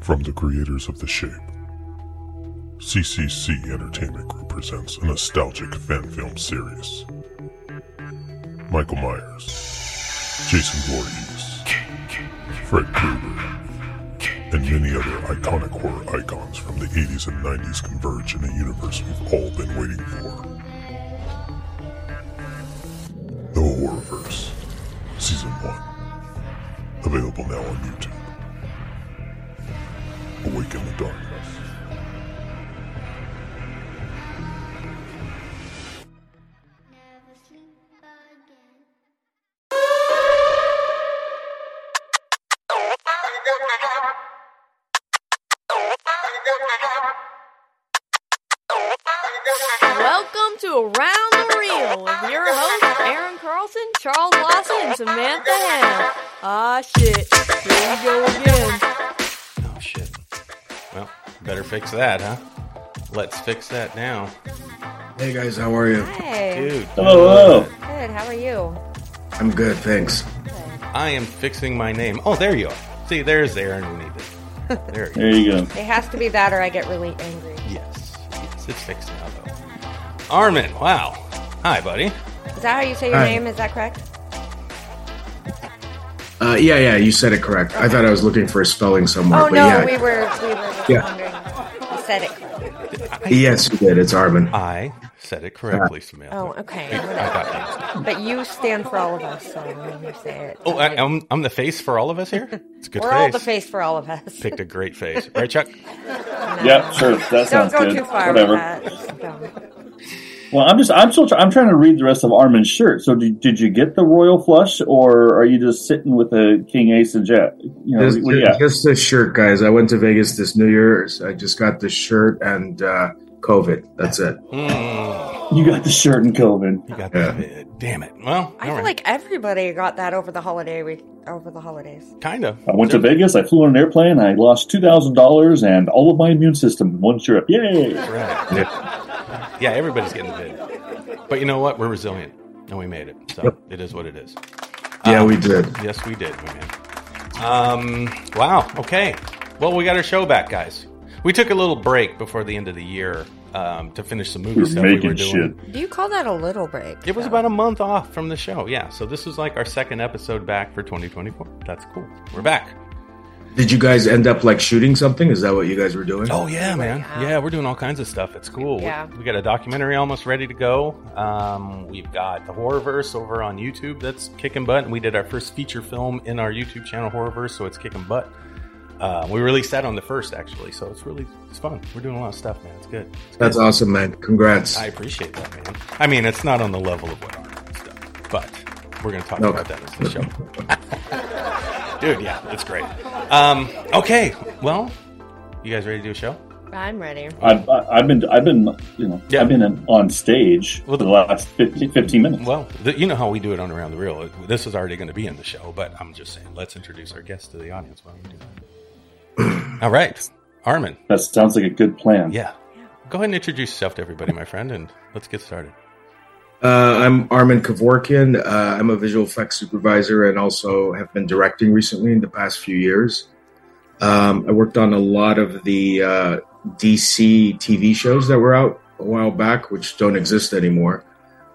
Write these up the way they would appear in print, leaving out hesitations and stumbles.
From the creators of The Shape, CCC Entertainment Group presents a nostalgic fan film series. Michael Myers, Jason Voorhees, Fred Krueger, and many other iconic horror icons from the 80s and 90s converge in a universe we've all been waiting for. The Horrorverse, Season 1. Available now on YouTube. Awaken the Darkness. Welcome to Around the Reel with your hosts, Aaron Carlson, Charles Lawson, and Samantha Hannah. Ah, shit. Here we go again. Oh, shit. Well, better fix that, huh? Let's fix that now. Hey, guys, how are you? Hey. Dude. Hello. Good, how are you? I'm good, thanks. I am fixing my name. Oh, there you are. See, there's Aaron who needed it. There you go. There you go. It has to be that or I get really angry. Yes, it's fixed now, though. Armin, wow. Hi, buddy. Is that how you say your Hi. name? Is that correct? Yeah, you said it correct. I thought I was looking for a spelling somewhere, Oh, but no, yeah. we were just Yeah. wondering. You said it correctly. Yes, you did. It's Armin. I said it correctly, Samantha. Oh, okay. I got used. But you stand for all of us, so when you say it. Oh, I'm the face for all of us here? It's a good We're face. all the face for all of us. Picked a great face. Right, Chuck? Yeah, sure. That Don't sounds go good. too far Whatever. with that. Just don't. Well, I'm trying to read the rest of Armin's shirt. So did you get the royal flush, or are you just sitting with a King Ace and Jack? You know, yeah. Just this shirt, guys. I went to Vegas this New Year's. I just got this shirt and COVID. That's it. You got the shirt and COVID. You got that. Damn it. Well, I feel like everybody got that over the holidays. kind of. I went to Vegas. I flew on an airplane. I lost $2,000 and all of my immune system in one trip. Yay! Right. Yeah, everybody's getting the vid. But you know what? We're resilient, and we made it. So Yep. It is what it is. Yeah, we did. Yes, we did, man. Wow. Okay. Well, we got our show back, guys. We took a little break before the end of the year to finish some movie You're stuff we were making doing. shit. Do you call that a little break? It was about a month off from the show. Yeah. So this was like our second episode back for 2024. That's cool. We're back. Did you guys end up like shooting something? Is that what you guys were doing? Oh yeah, man. Yeah, we're doing all kinds of stuff. It's cool. Yeah. We got a documentary almost ready to go. We've got the Horrorverse over on YouTube. That's kicking butt. And we did our first feature film in our YouTube channel, Horrorverse. So it's kicking butt. We released that on the 1st, actually. So it's fun. We're doing a lot of stuff, man. It's good. That's awesome, man. Congrats. I appreciate that, man. I mean, it's not on the level of what Armin's done, but we're going to talk about that as the show. Dude, yeah, it's great. Okay, well, you guys ready to do a show? I'm ready. I've been on stage for the last 15 minutes. Well, you know how we do it on Around the Reel. This is already going to be in the show, but I'm just saying, let's introduce our guest to the audience while we do that. All right, Armin. That sounds like a good plan. Yeah. Go ahead and introduce yourself to everybody, my friend, and let's get started. I'm Armin Kevorkian. I'm a visual effects supervisor and also have been directing recently in the past few years. I worked on a lot of the DC TV shows that were out a while back, which don't exist anymore.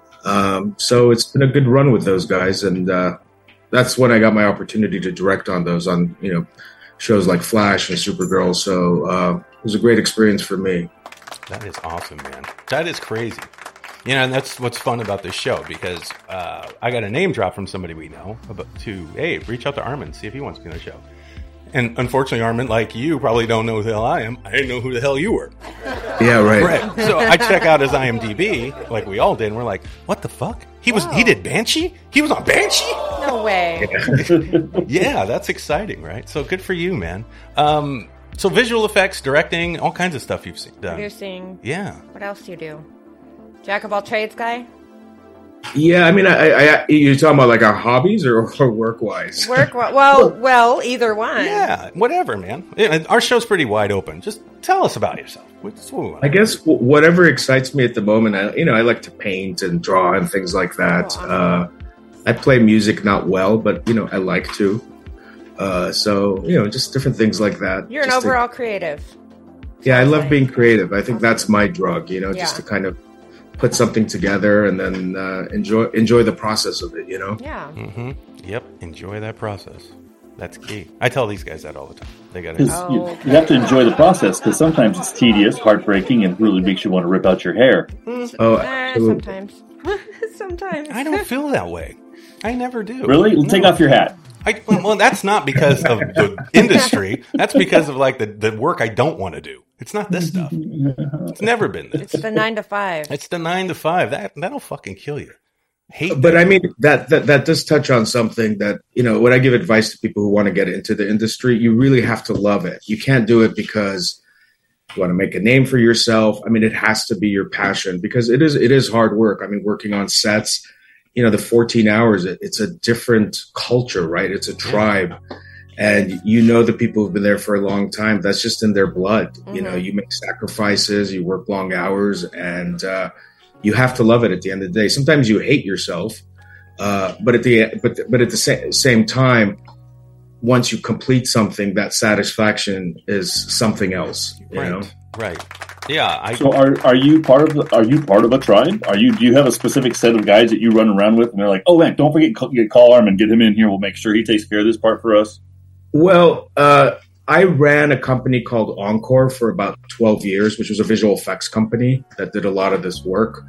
So it's been a good run with those guys, and that's when I got my opportunity to direct on those, on shows like Flash and Supergirl. So it was a great experience for me. That is awesome, man. That is crazy. And that's what's fun about this show, because I got a name drop from somebody we know hey, reach out to Armin, see if he wants to be on the show. And unfortunately, Armin, like you, probably don't know who the hell I am. I didn't know who the hell you were. Yeah, right. Right. So I check out his IMDb, like we all did, and we're like, what the fuck? He did Banshee? He was on Banshee? No way. Yeah, that's exciting, right? So good for you, man. So visual effects, directing, all kinds of stuff you've done. Producing. Yeah. What else do you do? Jack of all trades guy? Yeah, I mean, I you're talking about like our hobbies or work-wise? Well, either one. Yeah, whatever, man. Our show's pretty wide open. Just tell us about yourself. I guess whatever excites me at the moment. I like to paint and draw and things like that. I play music not well, but I like to. So, just different things like that. You're an Just to- overall creative. Yeah, I love Like- being creative. I think that's my drug, just to kind of put something together and then enjoy the process of it, Yeah. Mm-hmm. Yep. Enjoy that process. That's key. I tell these guys that all the time. They got 'Cause to. you have to enjoy the process because sometimes it's tedious, heartbreaking, and really makes you want to rip out your hair. Oh, absolutely. Sometimes. Sometimes. I don't feel that way. I never do. Really? Well, take off your hat. Well, that's not because of the industry. That's because of like the work I don't want to do. It's not this stuff. It's never been this. It's the 9 to 5. It's the 9 to 5. That'll fucking kill you. Hate. But that. I mean, that does touch on something that, when I give advice to people who want to get into the industry, you really have to love it. You can't do it because you want to make a name for yourself. I mean, it has to be your passion because it is hard work. I mean, working on sets, the 14 hours, it's a different culture, right? It's a tribe. And the people who've been there for a long time, that's just in their blood. Mm-hmm. You make sacrifices, you work long hours, and you have to love it at the end of the day. Sometimes you hate yourself, but at the same time, once you complete something, that satisfaction is something else. Right. Yeah. So are you part of a tribe? Do you have a specific set of guys that you run around with, and they're like, oh man, don't forget call Armin, get him in here. We'll make sure he takes care of this part for us. Well, I ran a company called Encore for about 12 years, which was a visual effects company that did a lot of this work.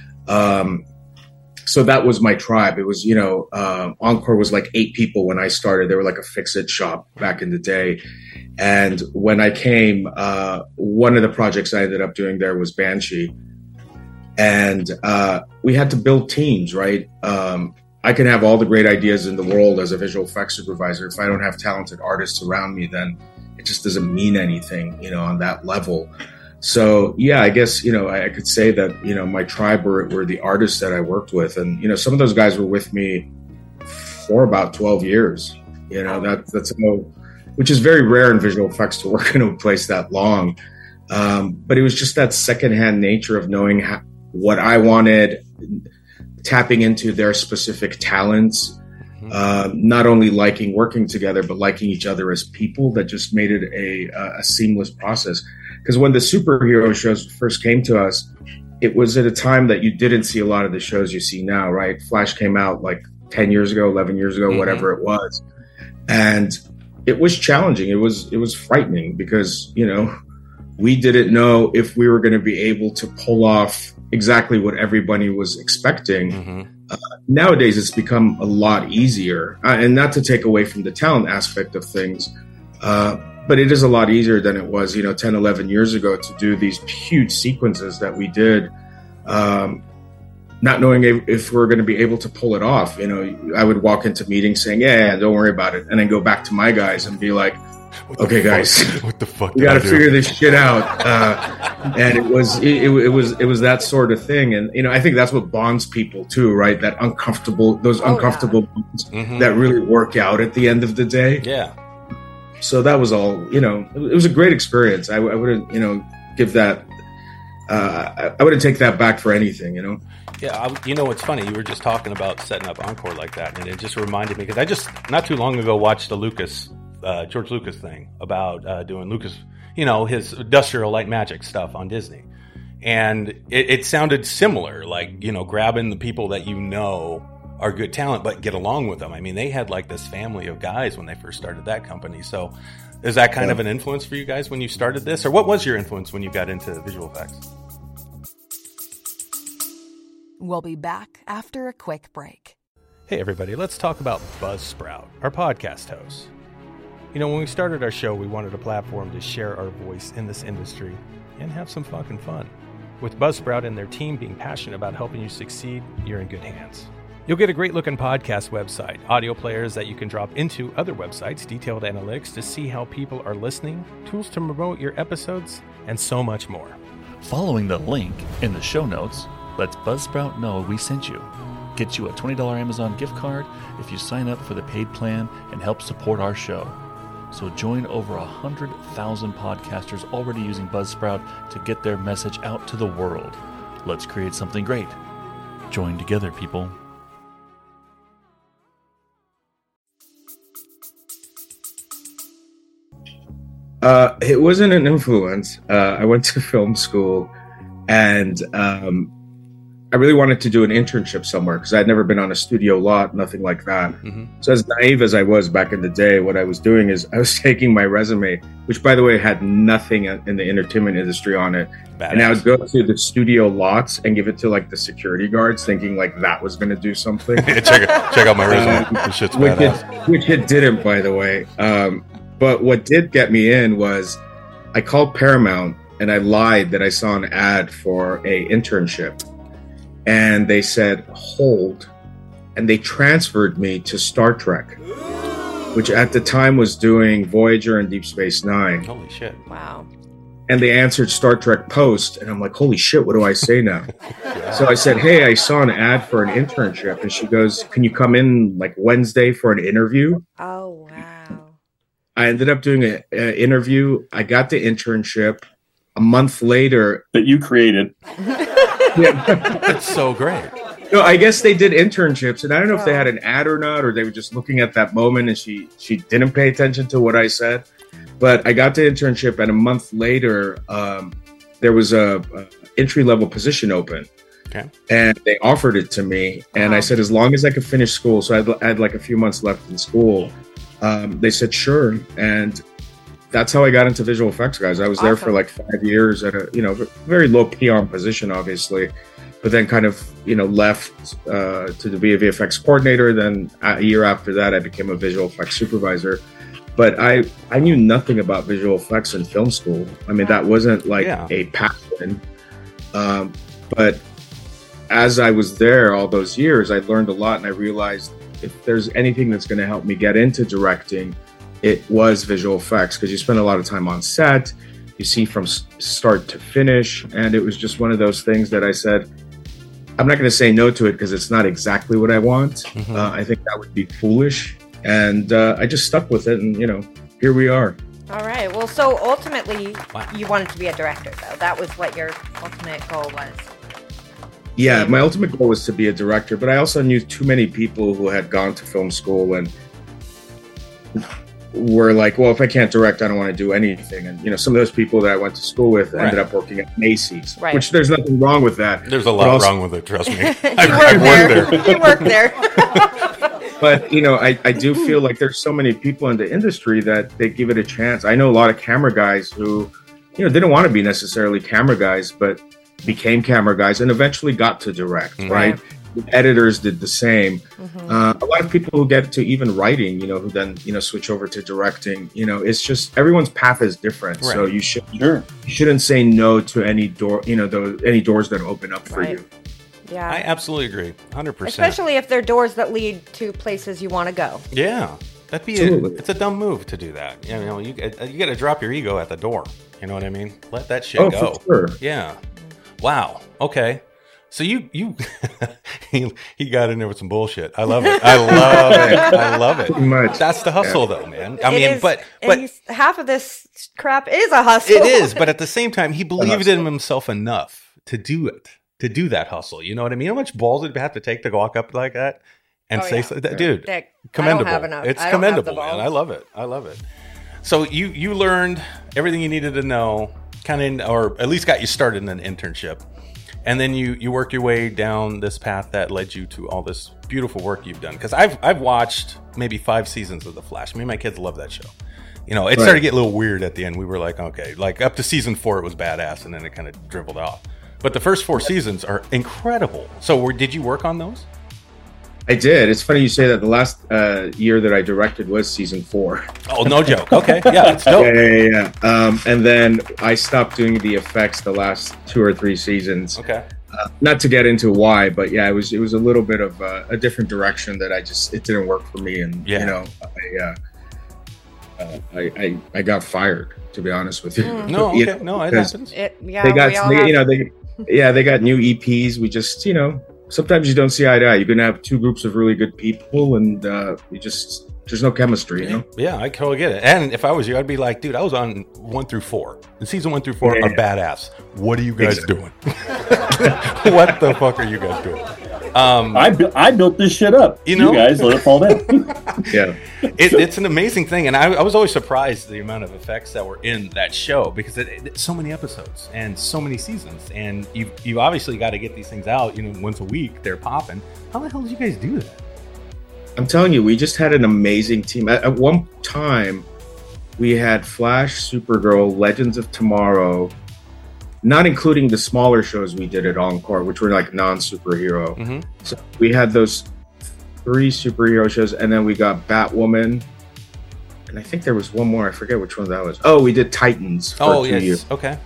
So that was my tribe. It was, Encore was like 8 people when I started. They were like a fix-it shop back in the day. And when I came, one of the projects I ended up doing there was Banshee. And we had to build teams, right? I can have all the great ideas in the world as a visual effects supervisor. If I don't have talented artists around me, then it just doesn't mean anything, on that level. So, yeah, I guess, I could say that, my tribe were the artists that I worked with. And, some of those guys were with me for about 12 years. That's which is very rare in visual effects to work in a place that long. But it was just that secondhand nature of knowing what I wanted, tapping into their specific talents, not only liking working together, but liking each other as people that just made it a seamless process. Because when the superhero shows first came to us, it was at a time that you didn't see a lot of the shows you see now, right? Flash came out like 10 years ago, 11 years ago, whatever it was. And it was challenging. It was frightening because, we didn't know if we were going to be able to pull off exactly what everybody was expecting. Nowadays, it's become a lot easier. And not to take away from the talent aspect of things, but it is a lot easier than it was, 10, 11 years ago to do these huge sequences that we did, not knowing if we're going to be able to pull it off. I would walk into meetings saying, yeah, don't worry about it. And then go back to my guys and be like, okay, guys, what the fuck? We got to figure this shit out. And it was that sort of thing. And, I think that's what bonds people too, right? That uncomfortable bonds that really work out at the end of the day. Yeah. So that was all, it was a great experience. I wouldn't, give that, I wouldn't take that back for anything, Yeah, it's funny. You were just talking about setting up Encore like that, and it just reminded me because I just not too long ago watched the George Lucas thing about doing Lucas, his Industrial Light Magic stuff on Disney, and it sounded similar, like grabbing the people that are good talent, but get along with them. I mean, they had like this family of guys when they first started that company. So, is that kind of an influence for you guys when you started this, or what was your influence when you got into visual effects? We'll be back after a quick break. Hey, everybody, let's talk about Buzzsprout, our podcast host. When we started our show, we wanted a platform to share our voice in this industry and have some fucking fun. With Buzzsprout and their team being passionate about helping you succeed, you're in good hands. You'll get a great-looking podcast website, audio players that you can drop into other websites, detailed analytics to see how people are listening, tools to promote your episodes, and so much more. Following the link in the show notes lets Buzzsprout know we sent you. Get you a $20 Amazon gift card if you sign up for the paid plan and help support our show. So join over 100,000 podcasters already using Buzzsprout to get their message out to the world. Let's create something great. Join together, people. It wasn't an influence. I went to film school, and I really wanted to do an internship somewhere because I'd never been on a studio lot, nothing like that. Mm-hmm. So as naive as I was back in the day, what I was doing is I was taking my resume, which by the way had nothing in the entertainment industry on it, Badass. and I would go to the studio lots and give it to like the security guards, thinking like that was going to do something. check out my resume. This shit's badass. Which it didn't, by the way. But what did get me in was I called Paramount and I lied that I saw an ad for a internship. And they said, hold. And they transferred me to Star Trek, which at the time was doing Voyager and Deep Space Nine. Holy shit. Wow. And they answered Star Trek Post. And I'm like, holy shit, what do I say now? So I said, hey, I saw an ad for an internship. And she goes, can you come in like Wednesday for an interview? Oh, wow. I ended up doing an interview. I got the internship. A month later. That you created. That's so great. No, I guess they did internships, and I don't know if they had an ad or not, or they were just looking at that moment, and she didn't pay attention to what I said. But I got the internship, and a month later, there was a entry-level position open. Okay. And they offered it to me, and I said, as long as I could finish school, so I had like a few months left in school, they said, sure. And that's how I got into visual effects, guys. I was there for like 5 years at a, very low peon position, obviously, but then kind of, left to be a VFX coordinator. Then a year after that, I became a visual effects supervisor. But I knew nothing about visual effects in film school. I mean, that wasn't like a passion. But as I was there all those years, I learned a lot, and I realized if there's anything that's going to help me get into directing, it was visual effects, because you spend a lot of time on set, you see from start to finish, and it was just one of those things that I said, I'm not going to say no to it because it's not exactly what I want. Mm-hmm. I think that would be foolish, and I just stuck with it, and here we are. All right. Well, so ultimately, you wanted to be a director, though. That was what your ultimate goal was. Yeah, my ultimate goal was to be a director, but I also knew too many people who had gone to film school and were like, well, if I can't direct, I don't want to do anything. And, some of those people that I went to school with ended up working at Macy's, which there's nothing wrong with that. There's a lot wrong with it, trust me. I've worked there. You worked there. But, I do feel like there's so many people in the industry that they give it a chance. I know a lot of camera guys who, didn't want to be necessarily camera guys, but became camera guys and eventually got to direct, right? Editors did the same. A lot of people who get to even writing, who then, switch over to directing, it's just everyone's path is different. Right. So you shouldn't say no to any door, any doors that open up for you. Yeah. I absolutely agree. 100%. Especially if they're doors that lead to places you want to go. Yeah. That'd be it's a dumb move to do that. You got to drop your ego at the door. You know what I mean? Let that shit go. For sure. Yeah. Wow. Okay. So you he got in there with some bullshit. I love it. I love it. Pretty much. That's the hustle, though, man. I mean, but half of this crap is a hustle. It is, but at the same time, he believed in himself enough to do it, to do that hustle. You know what I mean? How much balls did he have to take to walk up like that and say, dude, commendable. I don't have enough. It's commendable, man. I love it. So you learned everything you needed to know, kind of, or at least got you started in an internship. And then you worked your way down this path that led you to all this beautiful work you've done. Because I've watched maybe 5 seasons of The Flash. Me and my kids love that show. It started to get a little weird at the end. We were like, okay, like up to season 4, it was badass, and then it kind of dribbled off. But the first 4 seasons are incredible. So did you work on those? I did. It's funny you say that. The last year that I directed was season 4. Oh, no joke. Okay, yeah, it's dope. Yeah. And then I stopped doing the effects the last 2 or 3 seasons. Okay. Not to get into why, but yeah, it was a little bit of a different direction that it didn't work for me, and I got fired, to be honest with you. No, okay, no, it happens. They got new EPs. We just sometimes you don't see eye to eye. You're going to have 2 groups of really good people, and there's no chemistry, Yeah, I totally get it. And if I was you, I'd be like, dude, I was on 1 through 4. And season 1 through 4 are badass. What are you guys doing? What the fuck are you guys doing? I built this shit up. You know? You guys let it fall down. Yeah. It's an amazing thing, and I was always surprised the amount of effects that were in that show because it's so many episodes and so many seasons, and you obviously got to get these things out, once a week. They're popping. How the hell did you guys do that? I'm telling you, we just had an amazing team. At one time, we had Flash, Supergirl, Legends of Tomorrow, not including the smaller shows we did at Encore, which were like non-superhero. Mm-hmm. So we had those 3 superhero shows, and then we got Batwoman, and I think there was one more. I forget which one that was. Oh, we did Titans for 2 years. Okay.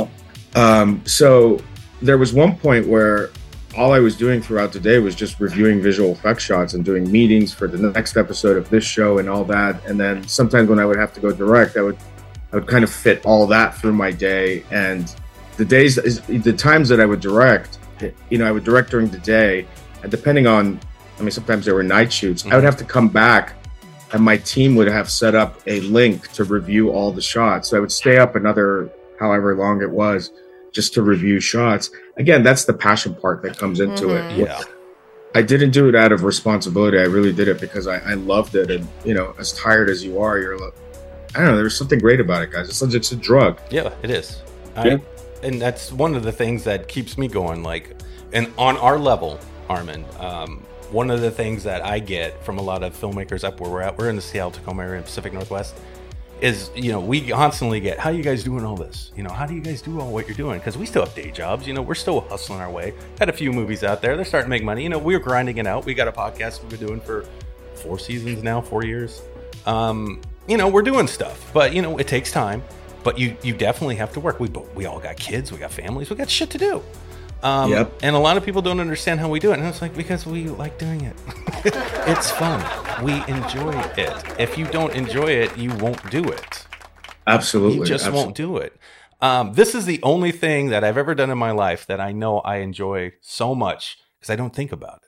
So there was one point where all I was doing throughout the day was just reviewing visual effects shots and doing meetings for the next episode of this show and all that. And then sometimes when I would have to go direct, I would kind of fit all that through my day. And the times that I would direct, I would direct during the day, and depending on, sometimes there were night shoots. I would have to come back, and my team would have set up a link to review all the shots. So I would stay up another however long it was just to review shots. Again, that's the passion part that comes into it. Yeah. I didn't do it out of responsibility. I really did it because I loved it. And, as tired as you are, you're like, I don't know, there's something great about it, guys. It's a drug. Yeah, it is. Yeah. And that's one of the things that keeps me going. And on our level, Armin, one of the things that I get from a lot of filmmakers up where we're in the Seattle, Tacoma area in Pacific Northwest, is, we constantly get, how are you guys doing all this? How do you guys do all what you're doing? Because we still have day jobs. We're still hustling our way. Had a few movies out there. They're starting to make money. We're grinding it out. We got a podcast we've been doing for 4 seasons now, 4 years. We're doing stuff. But, it takes time. But you definitely have to work. We all got kids. We got families. We got shit to do. Yep. And a lot of people don't understand how we do it. And it's because we like doing it. It's fun. We enjoy it. If you don't enjoy it, you won't do it. Absolutely. You just won't do it. This is the only thing that I've ever done in my life that I know I enjoy so much because I don't think about it.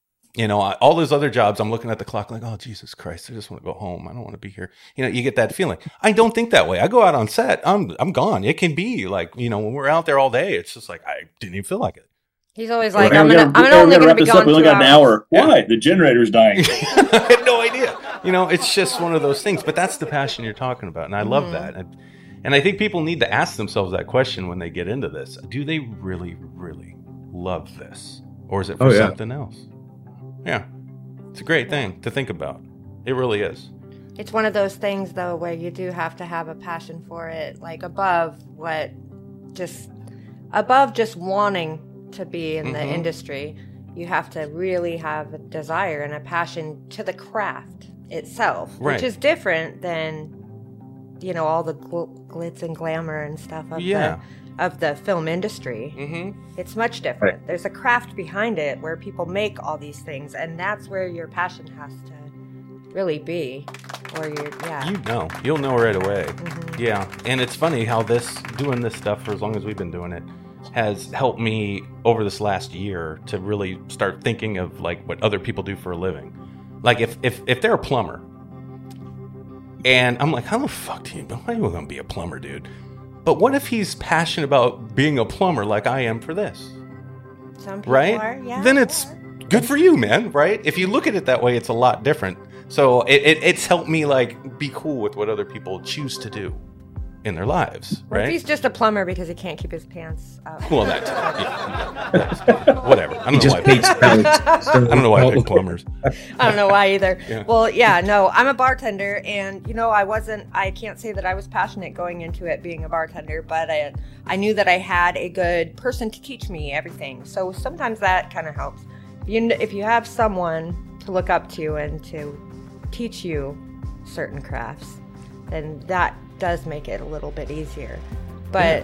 All those other jobs, I'm looking at the clock like, oh, Jesus Christ, I just want to go home. I don't want to be here. You get that feeling. I don't think that way. I go out on set. I'm gone. It can be like, when we're out there all day, it's just like, I didn't even feel like it. He's always like, I'm only going to be gone 2 hours. We only got an hour. Why? The generator's dying. I had no idea. It's just one of those things. But that's the passion you're talking about. And I love that. And I think people need to ask themselves that question when they get into this. Do they really, really love this? Or is it for something else? Yeah. It's a great thing to think about. It really is. It's one of those things, though, where you do have to have a passion for it, like above just wanting to be in the industry. You have to really have a desire and a passion to the craft itself, which is different than, all the glitz and glamour and stuff of the film industry. Mm-hmm. It's much different. Right. There's a craft behind it where people make all these things, and that's where your passion has to really be. Or you'll know right away. Mm-hmm. Yeah, and it's funny how doing this stuff for as long as we've been doing it has helped me over this last year to really start thinking of like what other people do for a living. Like if they're a plumber, and I'm like, how the fuck do you know? How are you going to be a plumber, dude? But what if he's passionate about being a plumber like I am for this? Some people are, yeah. Then it's good for you, man, right? If you look at it that way, it's a lot different. So it's helped me like be cool with what other people choose to do in their lives, right? If he's just a plumber because he can't keep his pants up. Well, whatever. I don't know why I pick plumbers. I don't know why either. Yeah. Well, no, I'm a bartender, and I can't say that I was passionate going into it being a bartender, but I knew that I had a good person to teach me everything. So sometimes that kind of helps. If you have someone to look up to and to teach you certain crafts, then that does make it a little bit easier. But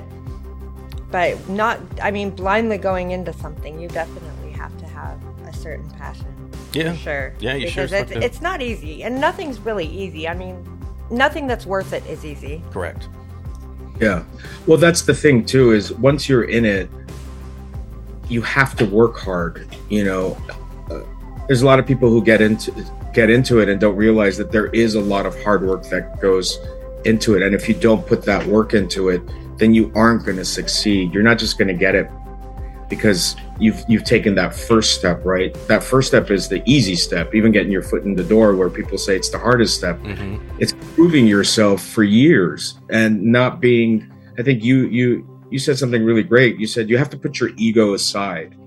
blindly going into something, you definitely have to have a certain passion. Yeah. For sure. Yeah, you because sure. It's not easy, and nothing's really easy. Nothing that's worth it is easy. Correct. Yeah. Well, that's the thing too, is once you're in it, you have to work hard. There's a lot of people who get into it and don't realize that there is a lot of hard work that goes into it. And if you don't put that work into it, then you aren't going to succeed. You're not just going to get it. because you've taken that first step, right? That first step is the easy step, even getting your foot in the door, where people say it's the hardest step. It's proving yourself for years and not being, I think you said something really great. You said you have to put your ego aside.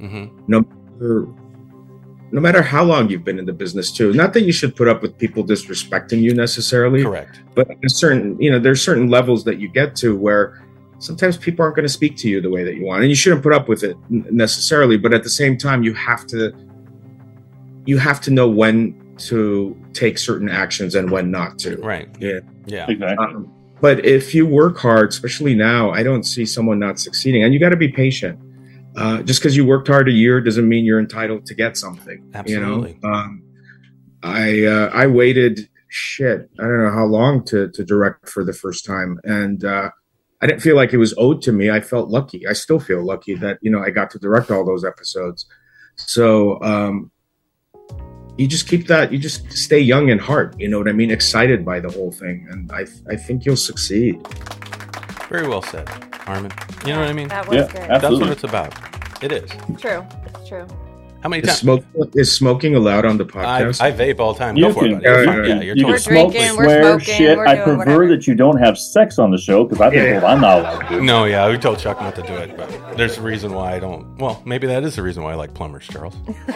No matter how long you've been in the business too. Not that you should put up with people disrespecting you necessarily. Correct. But there's certain levels that you get to where sometimes people aren't going to speak to you the way that you want, and you shouldn't put up with it necessarily. But at the same time, you have to know when to take certain actions and when not to. Right. Yeah. Exactly. But if you work hard, especially now, I don't see someone not succeeding, and you got to be patient. Just because you worked hard a year doesn't mean you're entitled to get something. Absolutely. I waited I don't know how long to direct for the first time, and I didn't feel like it was owed to me. I felt lucky. I still feel lucky that I got to direct all those episodes. So you just keep that. You just stay young in heart. You know what I mean? Excited by the whole thing, and I think you'll succeed. Very well said, Armin. You know what I mean? That was good. That's what it's about. It is. True. It's true. How many times? Is smoking allowed on the podcast? I vape all the time. Go for it, buddy. You can smoke, swear, shit. I prefer that you don't have sex on the show, because I think I'm not allowed to do it. No, we told Chuck not to do it, but there's a reason why I don't. Well, maybe that is the reason why I like plumbers, Charles.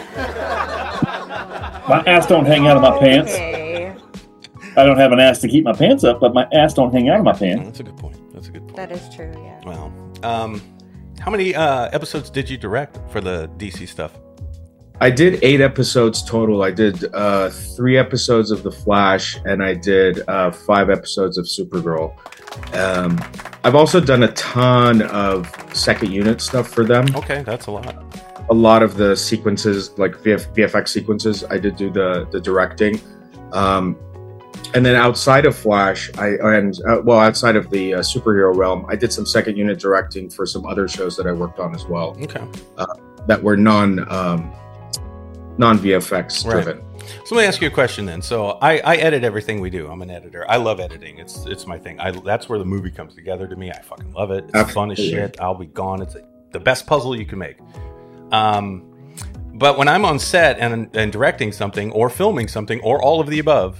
My ass don't hang out of my pants. I don't have an ass to keep my pants up, but my ass don't hang out of my pants. That's a good point. That is true, yeah. Well, how many episodes did you direct for the DC stuff? I did 8 episodes total. I did 3 episodes of The Flash, and I did 5 episodes of Supergirl. I've also done a ton of second unit stuff for them. Okay, that's a lot. A lot of the sequences, like VFX sequences, I did do the directing. And then outside of Flash, outside of the superhero realm, I did some second unit directing for some other shows that I worked on as well. Okay. That were non-VFX driven. Right. So let me ask you a question then. So I edit everything we do. I'm an editor. I love editing. It's my thing. That's where the movie comes together to me. I fucking love it. It's fun as shit. I'll be gone. It's the best puzzle you can make. But when I'm on set and directing something or filming something or all of the above,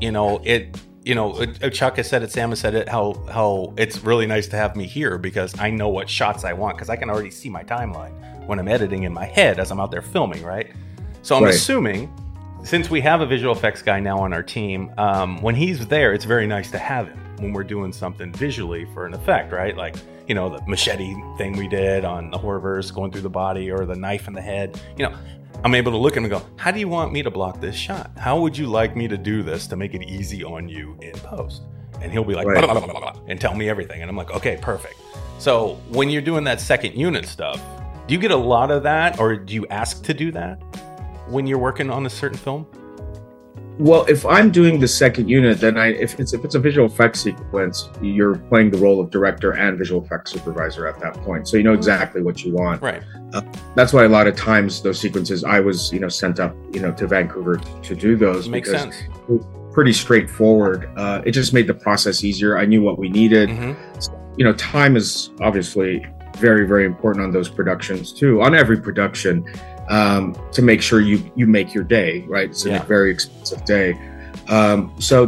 Chuck has said it, Sam has said it, how it's really nice to have me here because I know what shots I want, because I can already see my timeline when I'm editing in my head as I'm out there filming, right? So I'm assuming, since we have a visual effects guy now on our team, when he's there, it's very nice to have him when we're doing something visually for an effect, right? Like, the machete thing we did on the Horrorverse going through the body, or the knife in the head, I'm able to look at him and go, how do you want me to block this shot? How would you like me to do this to make it easy on you in post? And he'll be like, blah, blah, blah, blah, blah, and tell me everything. And I'm like, okay, perfect. So when you're doing that second unit stuff, do you get a lot of that, or do you ask to do that when you're working on a certain film? Well, if I'm doing the second unit, then if it's a visual effects sequence, you're playing the role of director and visual effects supervisor at that point. So you know exactly what you want. Right. That's why a lot of times those sequences I was, sent up, to Vancouver to do those. Makes sense. Pretty straightforward. It just made the process easier. I knew what we needed. Mm-hmm. Time is obviously very, very important on those productions too. On every production. To make sure you make your day, right? It's a very expensive day. So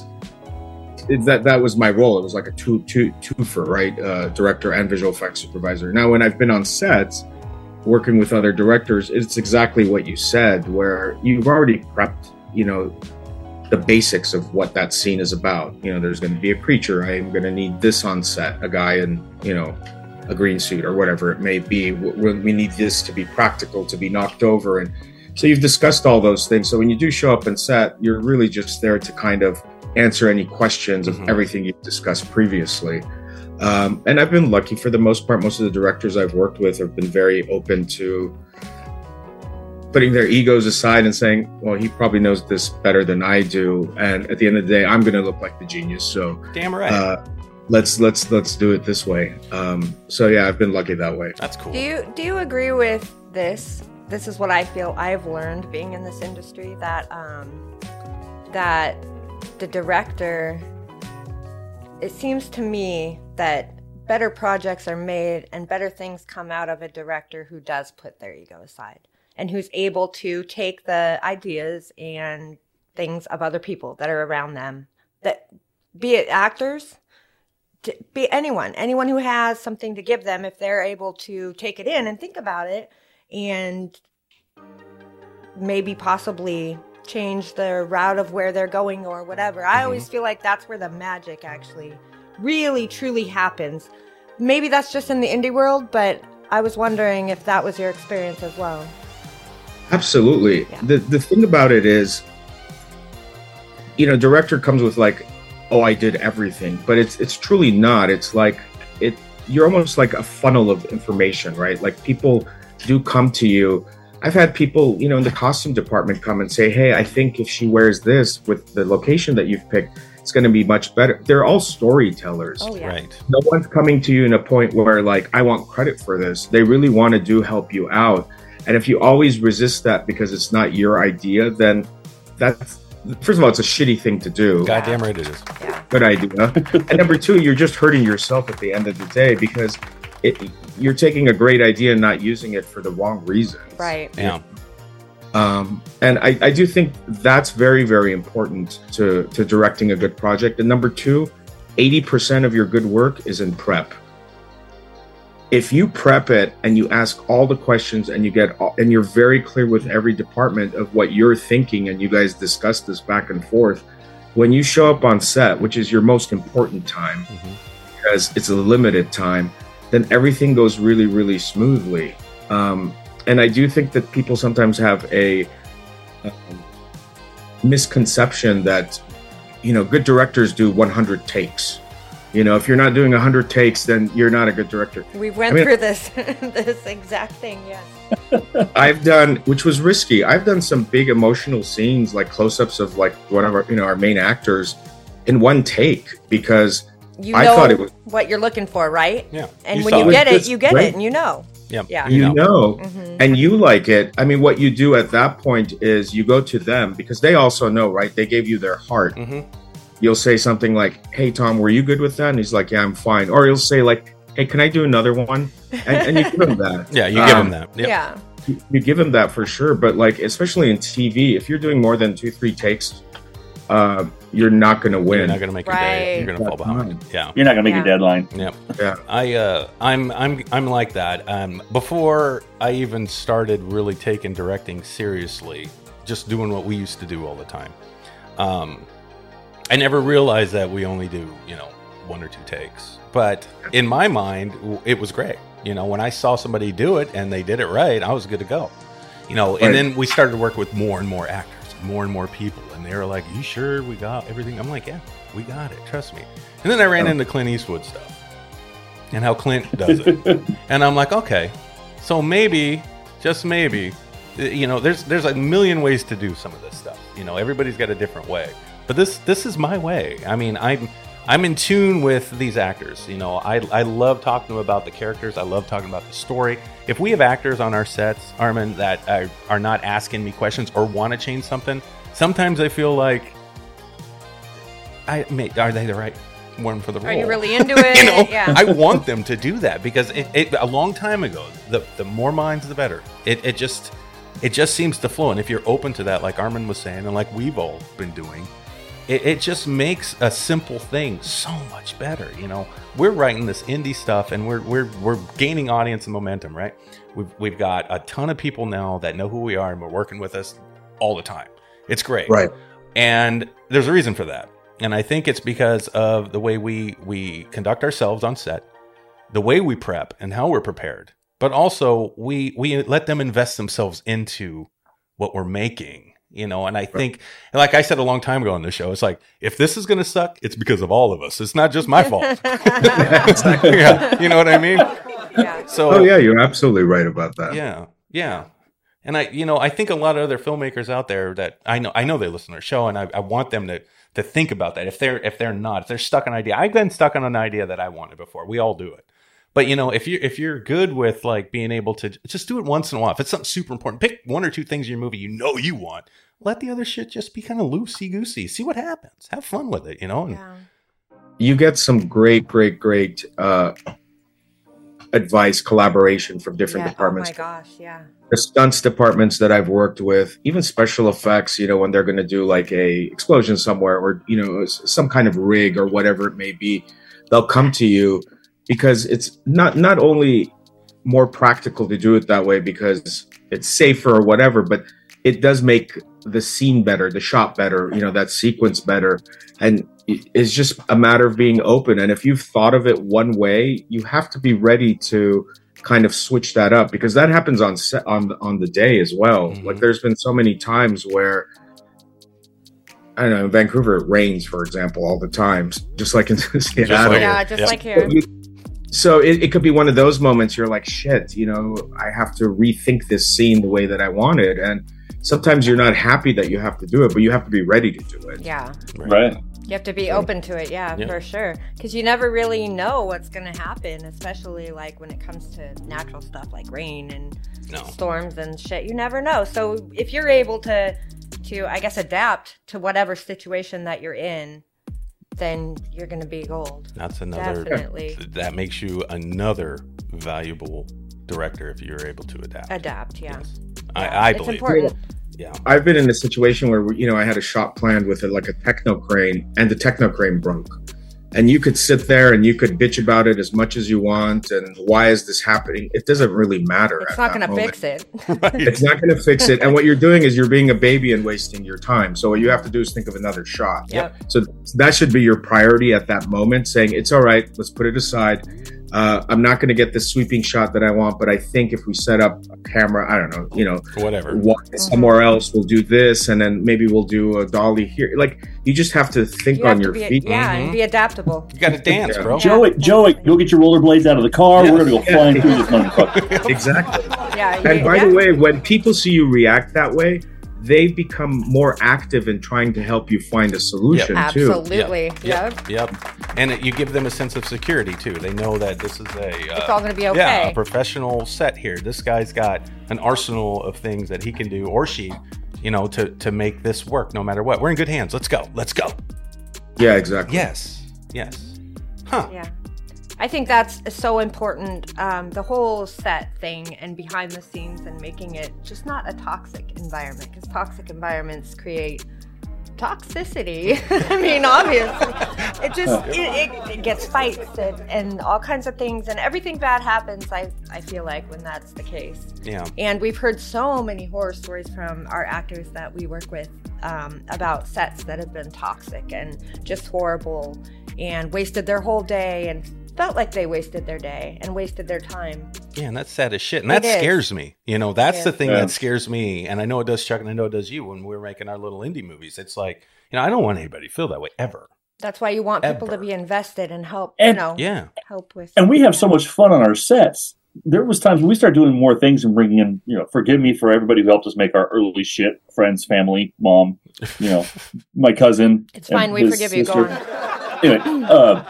that was my role. It was like a twofer, right? Director and visual effects supervisor. Now, when I've been on sets working with other directors, it's exactly what you said, where you've already prepped, the basics of what that scene is about. There's going to be a creature. I'm going to need this on set, a guy in, a green suit or whatever it may be. We need this to be practical, to be knocked over. And so you've discussed all those things. So when you do show up on set, you're really just there to kind of answer any questions of everything you've discussed previously. And I've been lucky for the most part. Most of the directors I've worked with have been very open to putting their egos aside and saying, well, he probably knows this better than I do. And at the end of the day, I'm going to look like the genius. So damn right. Let's do it this way. So yeah, I've been lucky that way. That's cool. Do you agree with this? This is what I feel I've learned being in this industry, that the director, it seems to me that better projects are made and better things come out of a director who does put their ego aside and who's able to take the ideas and things of other people that are around them, that be it actors, be anyone who has something to give them, if they're able to take it in and think about it and maybe possibly change the route of where they're going or whatever. I always feel like that's where the magic actually really truly happens. Maybe that's just in the indie world, but I was wondering if that was your experience as well. Absolutely. Yeah. The thing about it is, director comes with like, oh, I did everything, but it's truly not. It's like you're almost like a funnel of information, right? Like people do come to you. I've had people, in the costume department come and say, hey, I think if she wears this with the location that you've picked, it's going to be much better. They're all storytellers. Oh, yeah. Right. No one's coming to you in a point where like, I want credit for this. They really want to help you out. And if you always resist that because it's not your idea, then that's, first of all, it's a shitty thing to do. Goddamn right it is. Yeah. Good idea. And number two, you're just hurting yourself at the end of the day because you're taking a great idea and not using it for the wrong reasons. Right. Yeah. And I do think that's very, very important to directing a good project. And number two, 80% of your good work is in prep. If you prep it and you ask all the questions and and you're very clear with every department of what you're thinking and you guys discuss this back and forth, when you show up on set, which is your most important time, because it's a limited time, then everything goes really, really smoothly. And I do think that people sometimes have a misconception that, good directors do 100 takes. If you're not doing 100 takes, then you're not a good director. We went through this exact thing, yes. Which was risky. I've done some big emotional scenes, like close-ups of like one of our main actors in one take because I thought it was what you're looking for, right? Yeah. And when you get it, you get it, and you know. Yep. Yeah. And you like it. I mean, what you do at that point is you go to them because they also know, right? They gave you their heart. You'll say something like, hey, Tom, were you good with that? And he's like, yeah, I'm fine. Or you'll say like, hey, can I do another one? And you give him that. Yeah, you give him that. Yep. Yeah. You give him that for sure. But like, especially in TV, if you're doing more than 2-3 takes, you're not going to win. You're not going to make your day. You're going to fall behind. Yeah. You're not going to make your deadline. Yep. Yeah. I'm like that. Before I even started really taking directing seriously, just doing what we used to do all the time. I never realized that we only do, 1 or 2 takes. But in my mind, it was great. When I saw somebody do it and they did it right, I was good to go. And then we started to work with more and more actors, more and more people. And they were like, you sure we got everything? I'm like, yeah, we got it. Trust me. And then I ran into Clint Eastwood stuff and how Clint does it. And I'm like, okay, so maybe, just maybe, there's a million ways to do some of this stuff. Everybody's got a different way. But this is my way. I mean, I'm in tune with these actors. I love talking to them about the characters. I love talking about the story. If we have actors on our sets, Armin, that are not asking me questions or want to change something, sometimes I feel like, are they the right one for the role? Are you really into it? Yeah. I want them to do that because a long time ago, the more minds, the better. It just seems to flow. And if you're open to that, like Armin was saying, and like we've all been doing, it just makes a simple thing so much better. We're writing this indie stuff and we're gaining audience and momentum, right? We've got a ton of people now that know who we are and we're working with us all the time. It's great. Right. And there's a reason for that. And I think it's because of the way we conduct ourselves on set, the way we prep and how we're prepared, but also we let them invest themselves into what we're making. And I think, like I said a long time ago on the show, it's like, if this is going to suck, it's because of all of us. It's not just my fault. Yeah, you know what I mean? Yeah. So, you're absolutely right about that. Yeah. And I think a lot of other filmmakers out there that I know they listen to our show, and I want them to think about that. If they're stuck on an idea, I've been stuck on an idea that I wanted before. We all do it. But if you're good with like being able to just do it once in a while, if it's something super important, pick 1 or 2 things in your movie you want. Let the other shit just be kind of loosey goosey. See what happens. Have fun with it, And you get some great advice, collaboration from different departments. Oh my gosh, yeah. The stunts departments that I've worked with, even special effects, when they're going to do like a explosion somewhere or, some kind of rig or whatever it may be, they'll come to you because it's not only more practical to do it that way because it's safer or whatever, but it does make the scene better, the shot better, that sequence better. And it's just a matter of being open. And if you've thought of it one way, you have to be ready to kind of switch that up, because that happens on set, on the day as well. Mm-hmm. Like there's been so many times where, I don't know, in Vancouver it rains, for example, all the time, just like in Seattle. Like here. So it could be one of those moments you're like, shit, I have to rethink this scene the way that I want it. And sometimes you're not happy that you have to do it, but you have to be ready to do it. Yeah. Right. You have to be open to it, for sure. Because you never really know what's going to happen, especially like when it comes to natural stuff like rain and storms and shit. You never know. So if you're able to I guess, adapt to whatever situation that you're in, then you're going to be gold. That's another. Definitely. That makes you another valuable director if you're able to adapt. Yes. I it's believe. Important. Yeah. I've been in a situation where, I had a shot planned with like a techno crane, and the techno crane broke. And you could sit there and you could bitch about it as much as you want. And why is this happening? It doesn't really matter. It's not going to fix it. Right. It's not going to fix it. And what you're doing is you're being a baby and wasting your time. So what you have to do is think of another shot. Yep. So that should be your priority at that moment, saying, it's all right, let's put it aside. I'm not going to get the sweeping shot that I want, but I think if we set up a camera, I don't know, whatever, somewhere else, we'll do this, and then maybe we'll do a dolly here. Like, you just have to think on your feet. And be adaptable. You got to dance, bro. Joey, go get your rollerblades out of the car. We're going to go flying through this motherfucker. Exactly. And by the way, when people see you react that way, they become more active in trying to help you find a solution too. Absolutely. Yep. And you give them a sense of security too. They know that this is it's all going to be okay. Yeah, a professional set here. This guy's got an arsenal of things that he can do, or she, to make this work no matter what. We're in good hands. Let's go. Yeah, exactly. Yes. Huh. Yeah. I think that's so important, the whole set thing and behind the scenes and making it just not a toxic environment, because toxic environments create toxicity. I mean, obviously, it gets fights and all kinds of things, and everything bad happens, I feel like, when that's the case. Yeah. And we've heard so many horror stories from our actors that we work with about sets that have been toxic and just horrible and wasted their whole day and felt like they wasted their day and wasted their time. Yeah, and that's sad as shit. And that scares me. That's the thing that scares me. And I know it does Chuck, and I know it does you when we're making our little indie movies. It's like, I don't want anybody to feel that way ever. That's why you want people to be invested and help, help with. And we have so much fun on our sets. There was times when we started doing more things and bringing in, forgive me for everybody who helped us make our early shit, friends, family, mom, my cousin. It's fine. We forgive you. Go on. Anyway,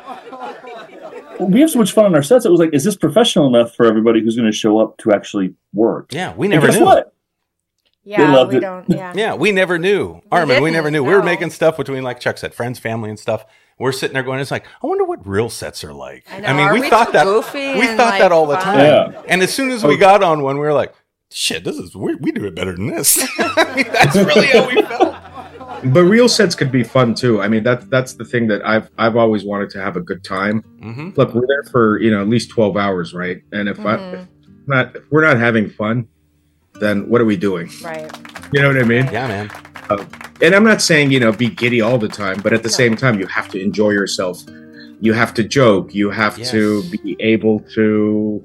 we have so much fun on our sets. It was like, is this professional enough for everybody who's going to show up to actually work? Yeah, we never knew. What? Yeah, we don't. Yeah. Yeah, we never knew. Armin, we never knew. No. We were making stuff between, like Chuck said, friends, family, and stuff. We're sitting there going, it's like, I wonder what real sets are like. I mean, we thought that. We thought that all the time. Yeah. And as soon as we got on one, we were like, shit, we do it better than this. That's really how we felt. But real sets could be fun too. I mean, that's the thing that I've always wanted to have a good time. Mm-hmm. Look, we're there for at least 12 hours, right? And if we're not having fun, then what are we doing? Right. You know what I mean? Yeah, man. And I'm not saying be giddy all the time, but at the same time, you have to enjoy yourself. You have to joke. You have to be able to,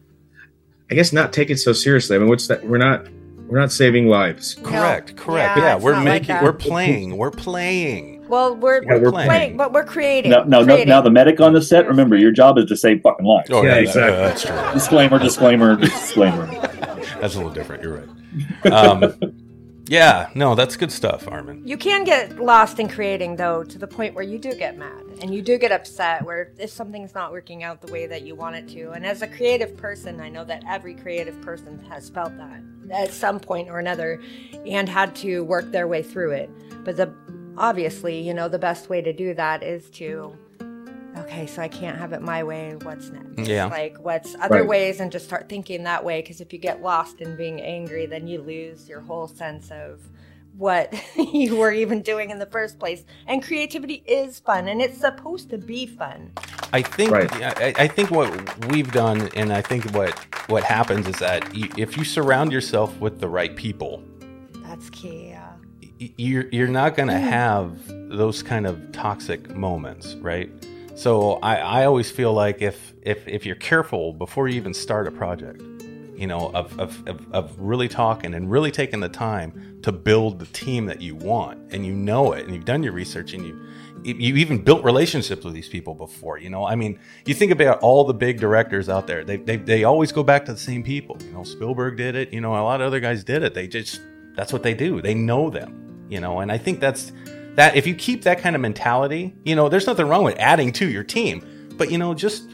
I guess, not take it so seriously. I mean, what's that? We're not saving lives. Correct. Yeah, we're playing. Well, we're playing, but we're creating. Now the medic on the set, remember, your job is to save fucking lives. Oh, yeah, exactly. That's true. Disclaimer. That's a little different. You're right. Yeah, no, that's good stuff, Armin. You can get lost in creating, though, to the point where you do get mad and you do get upset where if something's not working out the way that you want it to. And as a creative person, I know that every creative person has felt that at some point or another and had to work their way through it. But obviously, the best way to do that is to okay, so I can't have it my way. What's next? Yeah. Like, what's other ways, and just start thinking that way. Because if you get lost in being angry, then you lose your whole sense of what you were even doing in the first place. And creativity is fun, and it's supposed to be fun. I think I think what we've done, and I think what happens is that if you surround yourself with the right people, that's key. Yeah. You're not going to have those kind of toxic moments, right? So I always feel like if you're careful before you even start a project, you know, of really talking and really taking the time to build the team that you want, and you know it, and you've done your research, and you even built relationships with these people before, you know. I mean, you think about all the big directors out there, they always go back to the same people. You know, Spielberg did it, you know, a lot of other guys did it. That's what they do. They know them, you know, and I think that if you keep that kind of mentality, you know, there's nothing wrong with adding to your team, but, you know, just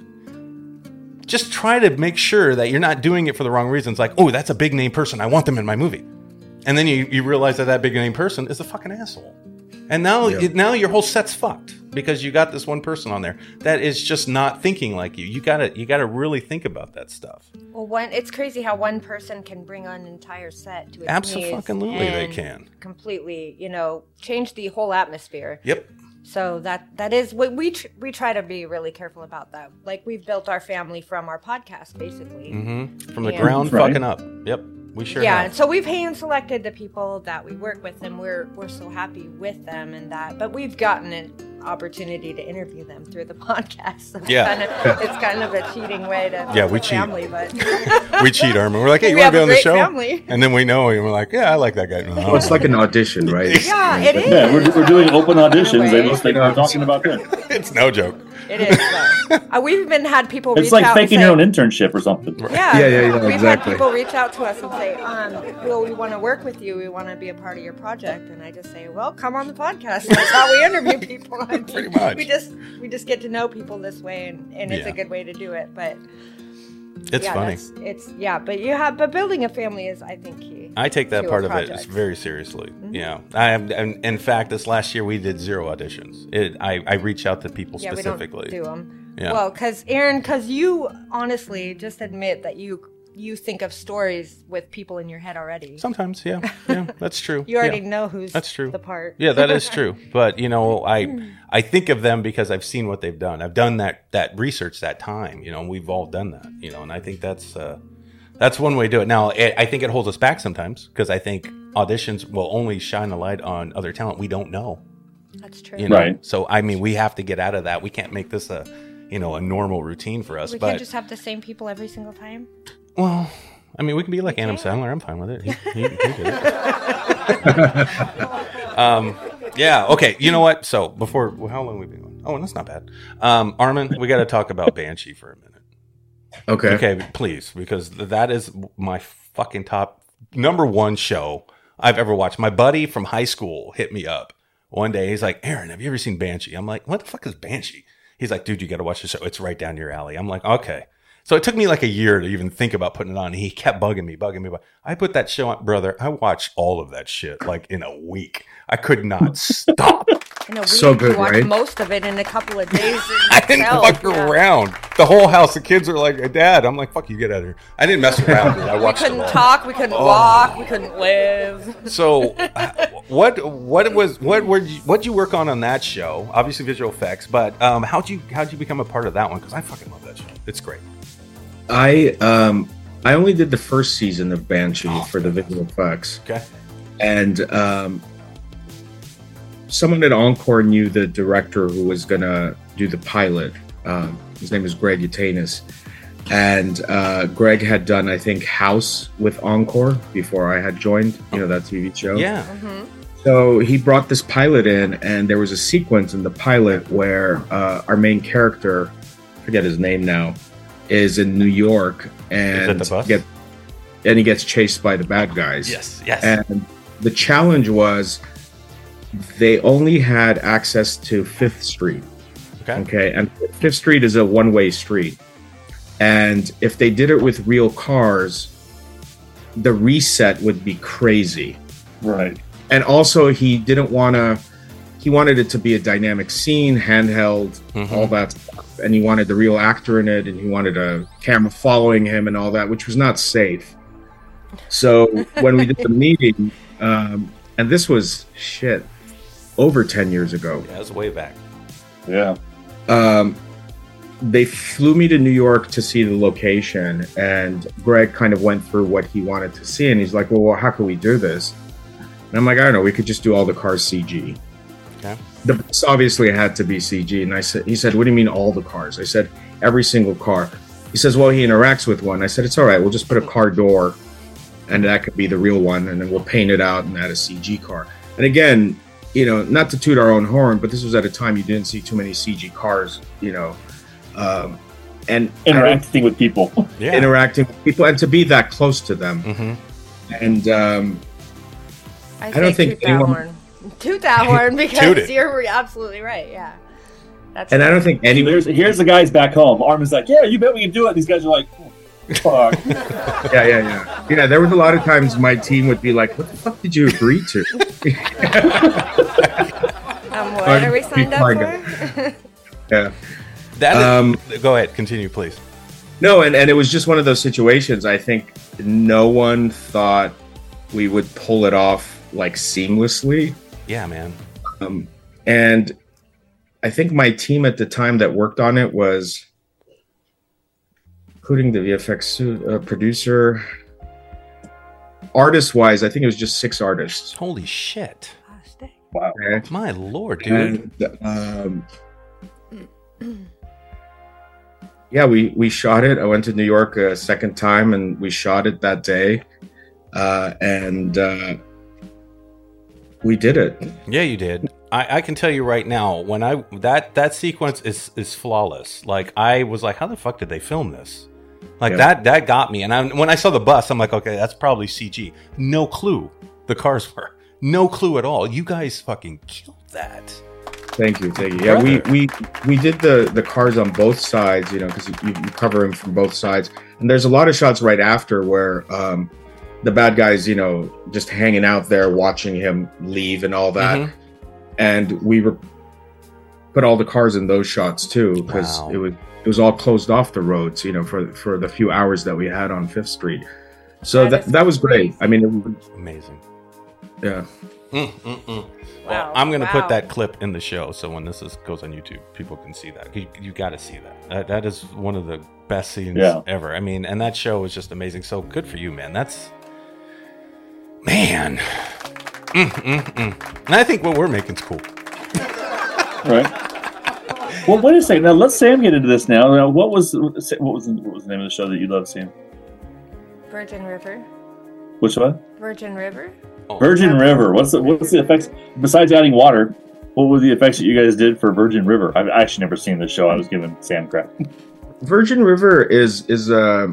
try to make sure that you're not doing it for the wrong reasons. Like, oh, that's a big name person, I want them in my movie. And then you realize that big name person is a fucking asshole. And now your whole set's fucked because you got this one person on there that is just not thinking like you. You gotta really think about that stuff. Well, it's crazy how one person can bring on an entire set to its Absolutely, they can completely, you know, change the whole atmosphere. Yep. So that is what we try to be really careful about that. Like, we've built our family from our podcast, basically, from the ground, fucking up. Yep. We sure have. And so we've hand selected the people that we work with, and we're so happy with them and that. But we've gotten an opportunity to interview them through the podcast. So it's kind of a cheating way to we cheat. Family, but we cheat, Armin. We're like, hey, you want to be on the show? Family. And then we know, and we're like, yeah, I like that guy. Well, it's like an audition, right? Yeah, it is. Yeah, we're doing open auditions. They must think we're talking about them. It's no joke. It is. We've even had people reach out. It's like faking your own internship or something. Yeah, we've exactly. had people reach out to us and say, well, we want to work with you. We want to be a part of your project. And I just say, well, come on the podcast. That's how we interview people. Pretty much. We just get to know people this way, and it's a good way to do it. But it's funny. But building a family is, I think, key. I take that part of it very seriously. Mm-hmm. Yeah, and in fact, this last year we did 0 auditions. I reach out to people specifically. We don't do them. Yeah. Well, because Aaron, you honestly just admit that you think of stories with people in your head already. Sometimes, yeah, that's true. You already know who's that's true. The part. Yeah, that is true. But, you know, I think of them because I've seen what they've done. I've done that research, that time, you know, and we've all done that, you know, and I think that's one way to do it. Now, I think it holds us back sometimes because I think auditions will only shine a light on other talent we don't know. That's true. You know? Right. So, I mean, we have to get out of that. We can't make this a normal routine for us. We can't just have the same people every single time. Well, I mean, we can be like Adam Sandler. I'm fine with it. He did it. Yeah. Okay. You know what? So how long have we been going? Oh, that's not bad. Armin, we got to talk about Banshee for a minute. Okay. Okay, please, because that is my fucking top #1 show I've ever watched. My buddy from high school hit me up one day. He's like, Aaron, have you ever seen Banshee? I'm like, what the fuck is Banshee? He's like, dude, you got to watch the show. It's right down your alley. I'm like, okay. So it took me like a year to even think about putting it on. He kept bugging me. But I put that show on, brother. I watched all of that shit like in a week. I could not stop. In a week, so good, you watched right? most of it in a couple of days. I didn't fuck around. The whole house, the kids were like, Dad. I'm like, fuck you, get out of here. I didn't mess around, dude. I watched it all. We couldn't talk. We couldn't walk. We couldn't live. So, what'd you work on that show? Obviously, visual effects. But how'd you become a part of that one? Because I fucking love that show. It's great. I only did the first season of Banshee for the visual effects. Okay. And someone at Encore knew the director who was going to do the pilot. His name is Greg Utanis. And Greg had done, I think, House with Encore before I had joined, that TV show. Yeah. Mm-hmm. So he brought this pilot in, and there was a sequence in the pilot where our main character, I forget his name now, is in New York, and he gets chased by the bad guys. Yes. And the challenge was they only had access to 5th Street. Okay. And 5th Street is a one-way street. And if they did it with real cars, the reset would be crazy. Right. And also, he didn't want to he wanted it to be a dynamic scene, handheld, all that stuff. And he wanted the real actor in it, and he wanted a camera following him and all that, which was not safe. So when we did the meeting, and this was over 10 years ago. Yeah, it was way back. Yeah. They flew me to New York to see the location, and Greg kind of went through what he wanted to see, and he's like, well, how can we do this? And I'm like, I don't know, we could just do all the cars CG. Okay. The bus obviously had to be CG, and he said, what do you mean all the cars? I said, every single car. He says, well, he interacts with one. I said, it's all right, we'll just put a car door, and that could be the real one, and then we'll paint it out and add a CG car. And again, you know, not to toot our own horn, but this was at a time you didn't see too many CG cars, you know, and interacting with people, interacting with people, and to be that close to them. And I don't think anyone toot that horn because you're absolutely right. Yeah, I don't think anyone. Here's the guys back home. Armin's like, yeah, you bet we can do it. These guys are like, oh, fuck. Yeah. There was a lot of times my team would be like, what the fuck did you agree to? What are we signed up for? Yeah. Go ahead, continue, please. No, and it was just one of those situations. I think no one thought we would pull it off like seamlessly. Yeah, man. And I think my team at the time that worked on it was, including the VFX producer, artist-wise, I think it was just 6 artists. Holy shit! Wow, my lord, dude. And, yeah, we shot it. I went to New York a second time, and we shot it that day, and we did it. Yeah, you did. I can tell you right now, when that sequence is flawless. Like, I was like, how the fuck did they film this? Like, that got me. And when I saw the bus, I'm like, okay, that's probably CG. No clue the cars were. No clue at all. You guys fucking killed that. Thank you. Yeah, we did the cars on both sides, you know, because you cover them from both sides. And there's a lot of shots right after where the bad guys, you know, just hanging out there watching him leave and all that. And we put all the cars in those shots too, because it was all closed off the roads, you know, for the few hours that we had on 5th Street. So that was great. I mean, it was amazing. Yeah. Well, I'm going to put that clip in the show, so when this goes on YouTube, people can see that. You got to see that. That is one of the best scenes ever. I mean, and that show was just amazing. So good for you, man. Man. And I think what we're making is cool. Right. Well, wait a second. Now let Sam get into this. Now, what was the name of the show that you loved, Sam? Virgin River. Which one? Virgin River. Virgin River. What's the effects besides adding water? What were the effects that you guys did for Virgin River? I've actually never seen this show. I was giving Sam crap. Virgin River is a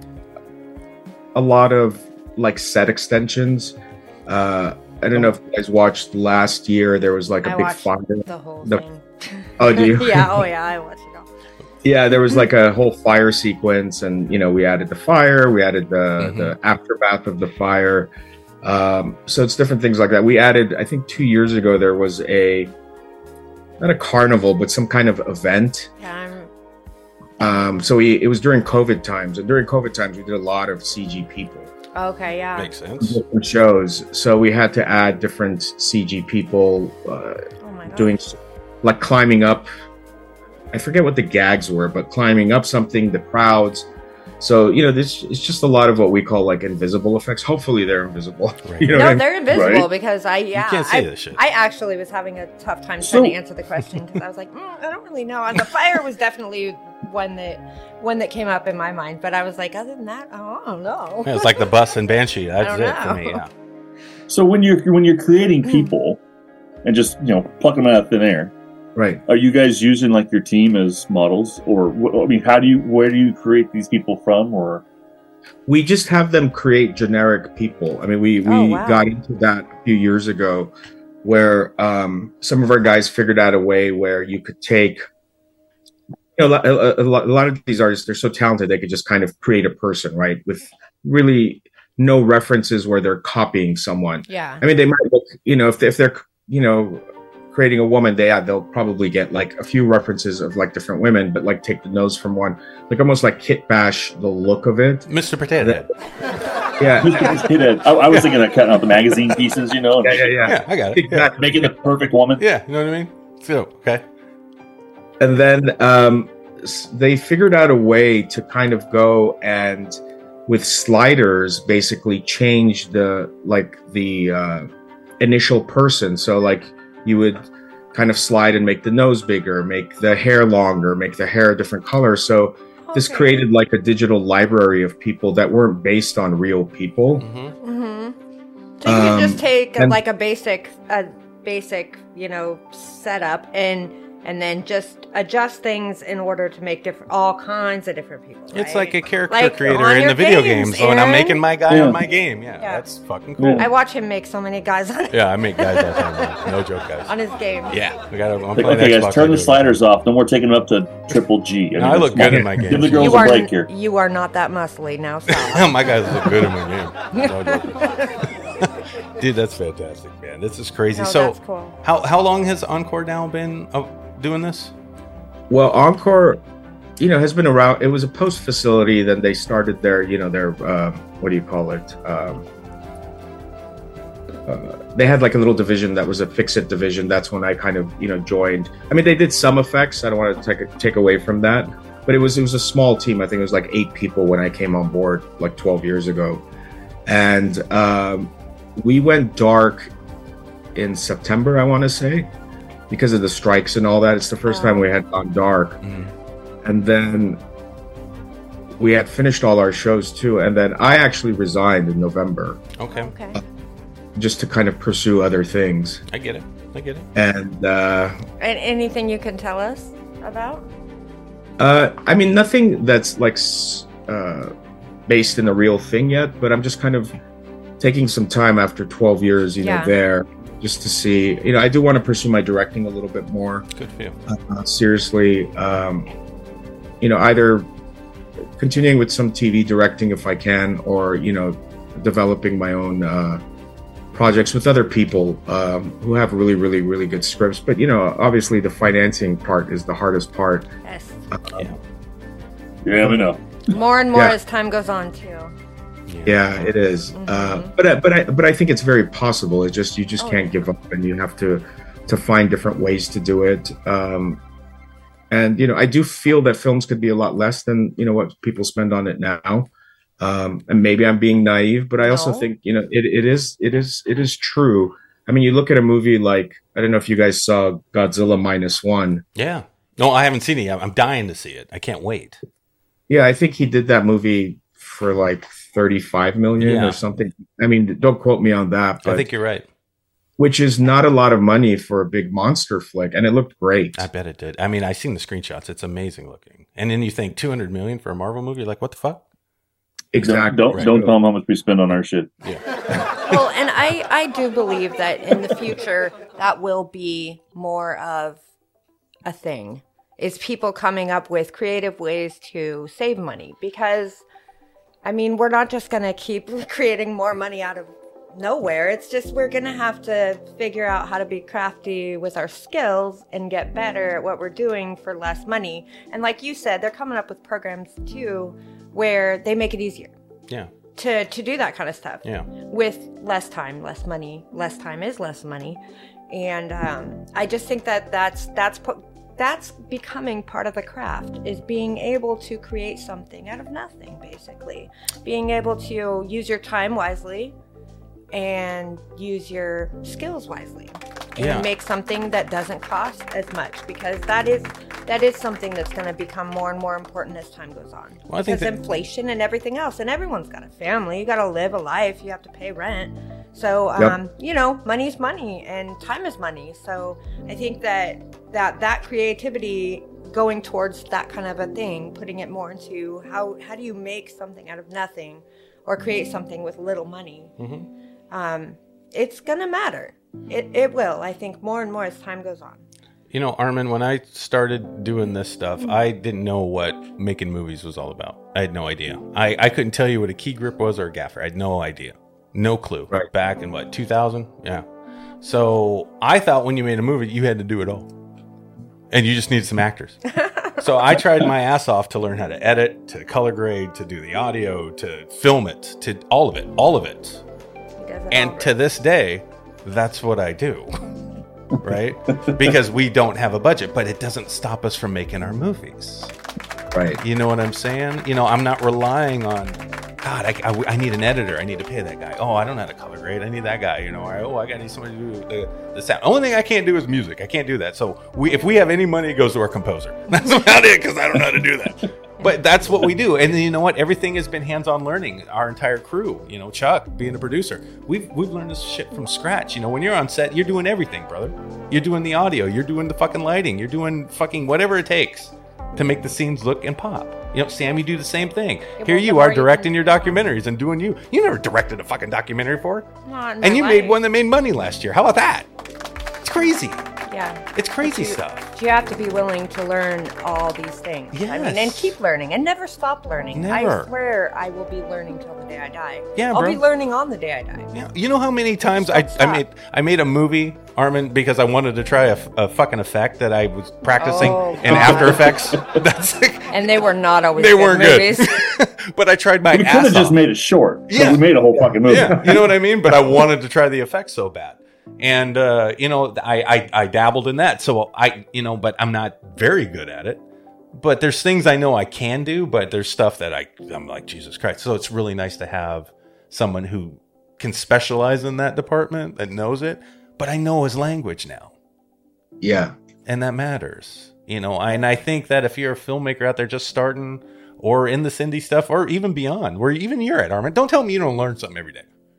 lot of like set extensions. I don't know if you guys watched last year. There was like a big fire. The whole thing. Oh, do you? Yeah. Oh, yeah. I watched it all. Yeah, there was like a whole fire sequence, and you know, we added the fire, we added the aftermath of the fire. So it's different things like that. We added, I think 2 years ago, there was not a carnival, but some kind of event. Yeah. So it was during COVID times, and during COVID times, we did a lot of CG people. Okay, yeah. Makes sense. Different shows. So we had to add different CG people doing, like climbing up. I forget what the gags were, but climbing up something, the crowds. So, you know, it's just a lot of what we call like invisible effects. Hopefully they're invisible. Right. You know no, they're invisible because you can't say this shit. I actually was having a tough time trying to answer the question because I was like, I don't really know. And the fire was definitely one that came up in my mind. But I was like, other than that, I don't know. Yeah, it's like the bus and Banshee. That's it for me. Yeah. So when you're creating people and just, you know, plucking them out of thin air. Right. Are you guys using like your team as models, or I mean, where do you create these people from, or? We just have them create generic people. I mean, we got into that a few years ago, where some of our guys figured out a way where you could take, you know, a lot of these artists, they're so talented they could just kind of create a person, right, with really no references where they're copying someone. Yeah. I mean, they might look, you know, if they're you know, creating a woman, they'll probably get like a few references of like different women, but like take the nose from one, like almost like kit bash the look of it. Mr. Potato Head. Yeah. I was thinking of cutting out the magazine pieces, you know. Yeah, I got it. Exactly. Making the perfect woman. Yeah, you know what I mean? So, okay. And then they figured out a way to kind of go and with sliders basically change the initial person. So like you would kind of slide and make the nose bigger, make the hair longer, make the hair a different color. So this created like a digital library of people that weren't based on real people. So you can just take like a basic, setup and then just adjust things in order to make all kinds of different people. Right? It's like a character creator in the video games. So when I'm making my guy on my game, that's fucking cool. I watch him make so many guys on it. Yeah, I make guys all the time. No joke, guys. On his game. Yeah, I'm playing okay, Xbox, guys, turn the sliders off. Then we're taking them up to triple G. No, I look good in my game. Give the girls a break here. You are not that muscly now. Stop. My guys look good in my game. No joke. Dude, that's fantastic, man. This is crazy. No, so, that's cool. How long has Encore now been doing this? Well, Encore, has been around. It was a post facility. Then they started their what do you call it? They had like a little division that was a fix-it division. That's when I kind of, joined. I mean, they did some effects. I don't want to take away from that, but it was a small team. I think it was like 8 people when I came on board like 12 years ago, and we went dark in September, I want to say, because of the strikes and all that. It's the first time we had gone dark. And then we had finished all our shows too. And then I actually resigned in November. Okay. Just to kind of pursue other things. I get it. And anything you can tell us about? I mean, nothing that's like based in a real thing yet, but I'm just kind of taking some time after 12 years, there, just to see, I do want to pursue my directing a little bit more. Good for you. Seriously, either continuing with some TV directing if I can, or, developing my own projects with other people who have really, really, really good scripts. But, obviously the financing part is the hardest part. Yes. Yeah, we know. More and more as time goes on, too. Yeah, it is. But I think it's very possible. It's just you can't give up, and you have to find different ways to do it. And I do feel that films could be a lot less than what people spend on it now. And maybe I'm being naive, but I also think it is true. I mean, you look at a movie like, I don't know if you guys saw Godzilla -1. Yeah. No, I haven't seen it yet. I'm dying to see it. I can't wait. Yeah, I think he did that movie for like 35 million or something. I mean, don't quote me on that, but I think you're right. Which is not a lot of money for a big monster flick, and it looked great. I bet it did. I mean, I seen the screenshots. It's amazing looking. And then you think 200 million for a Marvel movie? You're like, what the fuck? Exactly. Don't tell them how much we spend on our shit. Yeah. Well, and I do believe that in the future that will be more of a thing. Is people coming up with creative ways to save money, because I mean, we're not just going to keep creating more money out of nowhere. It's just we're going to have to figure out how to be crafty with our skills and get better at what we're doing for less money. And like you said, they're coming up with programs too where they make it easier. Yeah. To do that kind of stuff. Yeah. With less time, less money. Less time is less money. And I just think that that's becoming part of the craft, is being able to create something out of nothing, basically. Being able to use your time wisely and use your skills wisely and make something that doesn't cost as much, because that is something that's going to become more and more important as time goes on. Well, I think because inflation and everything else, and everyone's got a family. You got to live a life. You have to pay rent. So, money's money and time is money. So I think that creativity going towards that kind of a thing, putting it more into how do you make something out of nothing or create something with little money, it's going to matter. It will, I think, more and more as time goes on. Armin, when I started doing this stuff, I didn't know what making movies was all about. I had no idea. I couldn't tell you what a key grip was or a gaffer. I had no idea. No clue. Right. Back in 2000? Yeah. So I thought when you made a movie, you had to do it all. And you just needed some actors. So I tried my ass off to learn how to edit, to color grade, to do the audio, to film it, to all of it. And to this day, that's what I do. Right? Because we don't have a budget, but it doesn't stop us from making our movies. Right. You know what I'm saying? You know, I'm not relying on, God, I need an editor. I need to pay that guy. Oh, I don't know how to color grade. I need that guy. You know, I got to need somebody to do the sound. Only thing I can't do is music. I can't do that. So if we have any money, it goes to our composer. That's about it, because I don't know how to do that. But that's what we do. And then, you know what? Everything has been hands-on learning. Our entire crew, you know, Chuck being a producer, we've learned this shit from scratch. You know, when you're on set, you're doing everything, brother. You're doing the audio. You're doing the fucking lighting. You're doing fucking whatever it takes to make the scenes look and pop. You know, Sam, you do the same thing. Here you are directing your documentaries and doing you. You never directed a fucking documentary before. And you made one that made money last year. How about that? It's crazy. Yeah. It's crazy stuff. You have to be willing to learn all these things. Yes. I mean, and keep learning and never stop learning. Never. I swear I will be learning till the day I die. Yeah, I'll bro. be learning on the day I die. Yeah. You know how many times I made a movie, Armin, because I wanted to try a fucking effect that I was practicing in After Effects. That's and they were not always they good weren't movies. good. But I tried my We ass could have just off. made it short. Yeah. We made a whole fucking movie. Yeah, you know what I mean? But I wanted to try the effects so bad. And, you know, I dabbled in that. So but I'm not very good at it. But there's things I know I can do, but there's stuff that I'm like, Jesus Christ. So it's really nice to have someone who can specialize in that department, that knows it. But I know his language now. Yeah. And that matters. You know, and I think that if you're a filmmaker out there just starting or in this indie stuff or even beyond, where even you're at, Armin, don't tell me you don't learn something every day.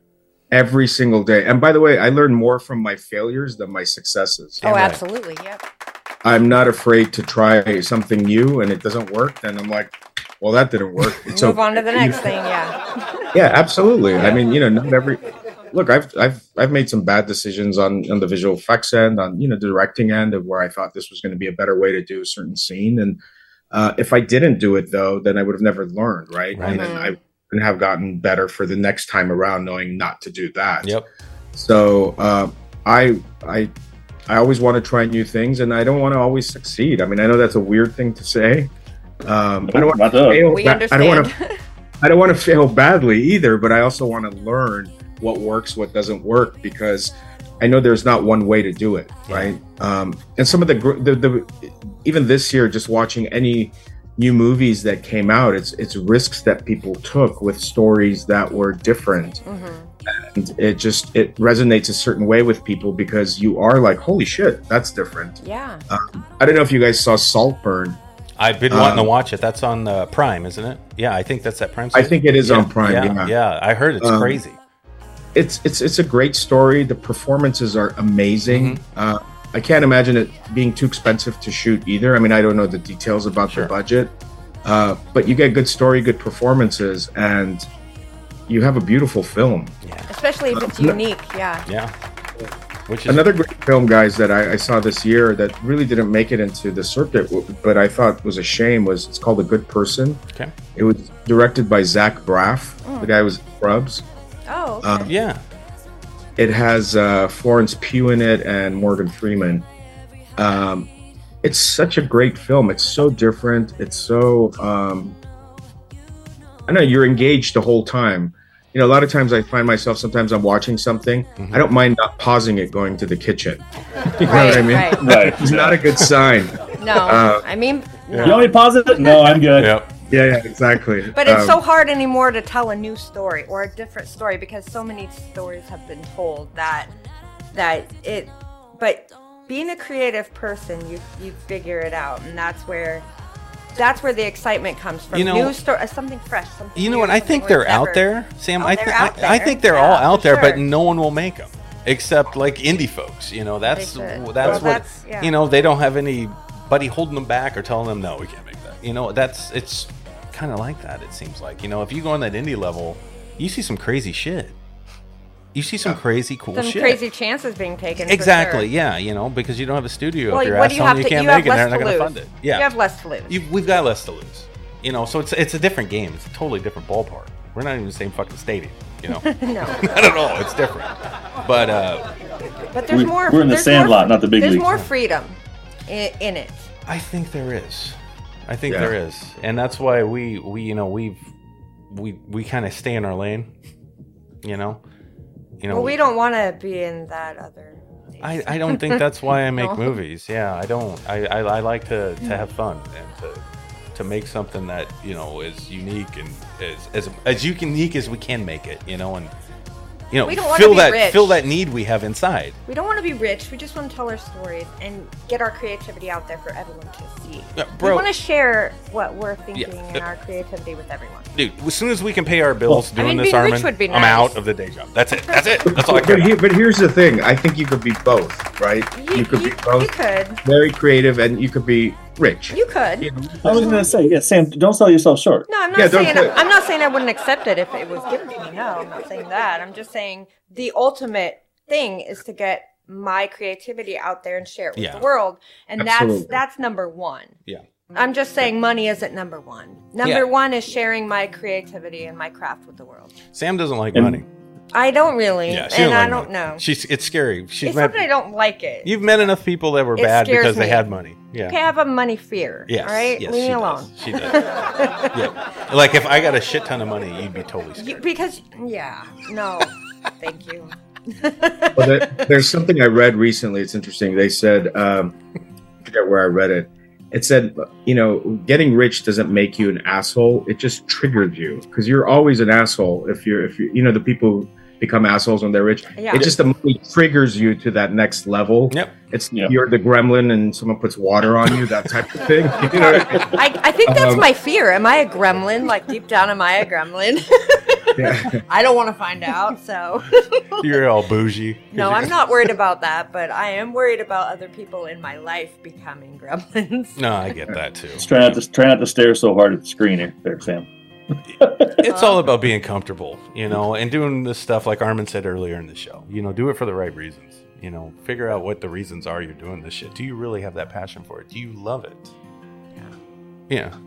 Every single day. And by the way, I learn more from my failures than my successes. Oh, absolutely. Yep. I'm not afraid to try something new and it doesn't work. Then I'm like, well, that didn't work. Move on to the next thing. Yeah. Yeah, absolutely. I mean, you know, not every look, I've made some bad decisions on the visual effects end, on, you know, the directing end of where I thought this was going to be a better way to do a certain scene. And if I didn't do it though, then I would have never learned. Right. And then I wouldn't have gotten better for the next time around, knowing not to do that. Yep. So I always want to try new things, and I don't want to always succeed. I mean, I know that's a weird thing to say. I don't want to fail. We understand. I don't want to fail badly either, but I also want to learn what works, what doesn't work, because I know there's not one way to do it, right? And some of the even this year, just watching any new movies that came out, it's risks that people took with stories that were different. And it resonates a certain way with people because you are like, holy shit, that's different. Yeah. I don't know if you guys saw Saltburn. I've been wanting to watch it. That's on Prime, isn't it? Yeah, I think that's that Prime. I think it is on Prime. Yeah. I heard it's crazy. It's a great story. The performances are amazing. I can't imagine it being too expensive to shoot either. I mean, I don't know the details about the budget, but you get good story, good performances, and you have a beautiful film. Yeah. Especially if it's unique. Yeah. Which is another great film, guys, that I saw this year that really didn't make it into the circuit, but I thought was a shame. It's called A Good Person. Okay. It was directed by Zach Braff, the guy who was Scrubs. Oh, okay. Yeah. It has Florence Pugh in it and Morgan Freeman. It's such a great film. It's so different. It's so I know you're engaged the whole time. You know, a lot of times I find myself, sometimes I'm watching something. I don't mind not pausing it, going to the kitchen. You know what I mean? Right. It's not a good sign. No, I mean, no. You want me to pause it? No, I'm good. Yep. Yeah, exactly. But it's so hard anymore to tell a new story or a different story because so many stories have been told but being a creative person, you figure it out, and that's where the excitement comes from. You know, new story, something fresh. Something You know new, what? I think they're out there, Sam. I think they're all out there, but no one will make them except like indie folks. You know, that's what you know. They don't have anybody holding them back or telling them no, we can't make that. You know, it's kind of like that. It seems like, you know, if you go on that indie level, you see some crazy shit. You see some crazy cool shit. Some crazy chances being taken. Exactly, for sure. Yeah, you know, because you don't have a studio well, up your what ass do you telling have you to, can't you make it, have they're less not to going to lose. fund it. Yeah. You have less to lose. We've got less to lose. You know, so it's a different game. It's a totally different ballpark. We're not even the same fucking stadium, you know. No, Not at all. It's different. But there's more. We're in the Sandlot, not the big league. league. There's more freedom in it. I think there is. There is, and that's why we kind of stay in our lane. You know. Well, we don't want to be in that other. I don't think that's why I make movies. Yeah, I don't. I like to have fun and to make something that, you know, is unique and as unique as we can make it, you know, and you know, we don't want to be rich. Fill that need we have inside. We don't want to be rich. We just want to tell our stories and get our creativity out there for everyone to see. We want to share what we're thinking and our creativity with everyone. Dude, as soon as we can pay our bills doing this, Armin, I'm out of the day job. That's it. That's all I care about. But here's the thing. I think you could be both, right? You could be both. You could. Very creative, and you could be rich. You could. I was going to say, Sam, don't sell yourself short. No, I'm not saying I wouldn't accept it if it was given to me. No, I'm not saying that. I'm just saying the ultimate thing is to get my creativity out there and share it with the world, and that's number one. Yeah. I'm just saying money isn't number one. Number one is sharing my creativity and my craft with the world. Sam doesn't like money. I don't really, and I don't know. It's scary. It's not that I don't like it. You've met enough people that were bad because they had money. Yeah. Okay, I have a money fear. Yes. All right? Yes, leave me alone. She does. Yeah. Like if I got a shit ton of money, you'd be totally scared. No, thank you. Well, there's something I read recently. It's interesting. They said, I forget where I read it. It said, you know, getting rich doesn't make you an asshole. It just triggers you because you're always an asshole. If you the people who become assholes when they're rich, it just the money triggers you to that next level. Yep. You're the gremlin and someone puts water on you, that type of thing. You know what I mean? I think that's my fear. Am I a gremlin? Like deep down, am I a gremlin? Yeah. I don't want to find out, so. You're all bougie. No, I'm not worried about that, but I am worried about other people in my life becoming gremlins. No, I get that too. Just try not to stare so hard at the screen there, Sam. It's all about being comfortable, you know, and doing this stuff like Armin said earlier in the show. You know, do it for the right reasons. You know, figure out what the reasons are you're doing this shit. Do you really have that passion for it? Do you love it? Yeah.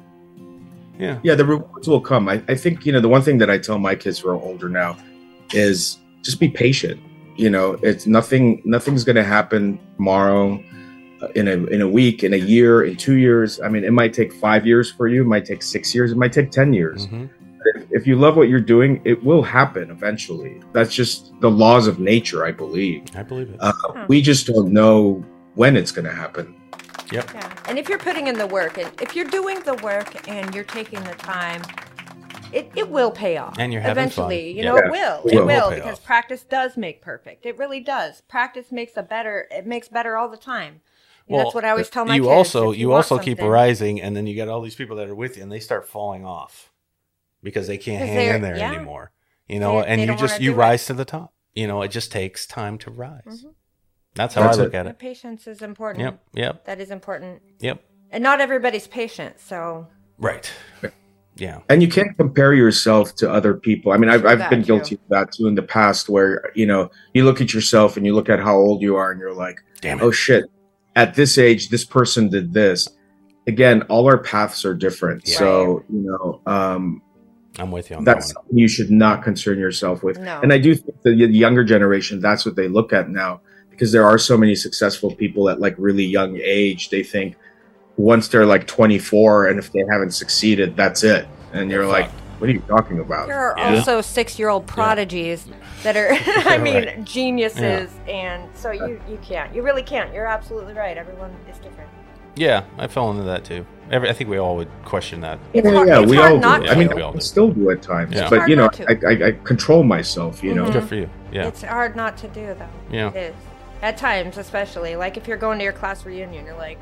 Yeah, the rewards will come. I think, you know, the one thing that I tell my kids who are older now is just be patient. You know, it's nothing's going to happen tomorrow, in a week, in a year, in 2 years. I mean, it might take 5 years for you. It might take 6 years. It might take 10 years. Mm-hmm. If you love what you're doing, it will happen eventually. That's just the laws of nature, I believe. I believe it. We just don't know when it's going to happen. Yep. Yeah. And if you're putting in the work, and if you're doing the work and you're taking the time, it will pay off. And you're having eventually, fun. You know, it will because practice does make perfect. It really does. Practice makes better all the time. Well, that's what I always tell my kids. You also keep rising, and then you get all these people that are with you, and they start falling off because they can't hang in there anymore. You know, and you rise to the top. You know, it just takes time to rise. Mm-hmm. That's how I look at it. Patience is important. Yep. That is important. Yep. And not everybody's patient, so. Right. Yeah. And you can't compare yourself to other people. I mean, I've been guilty of that too in the past where, you know, you look at yourself and you look at how old you are and you're like, damn it. Oh shit. At this age, this person did this. Again, all our paths are different. Yeah. So, you know, I'm with you on that's that one. Something you should not concern yourself with. No. And I do think the younger generation, that's what they look at now. Because there are so many successful people at like really young age, they think once they're like 24 and if they haven't succeeded, that's it. And you're like, what are you talking about? There are also 6-year-old prodigies that are, geniuses. And so you can't. You really can't. You're absolutely right. Everyone is different. Yeah, I fell into that too. I think we all would question that. We all do. I mean, I still do at times. Yeah. But, you know, I control myself, you know. Good for you. Yeah. It's hard not to do, though. Yeah. It is. At times, especially. Like if you're going to your class reunion, you're like,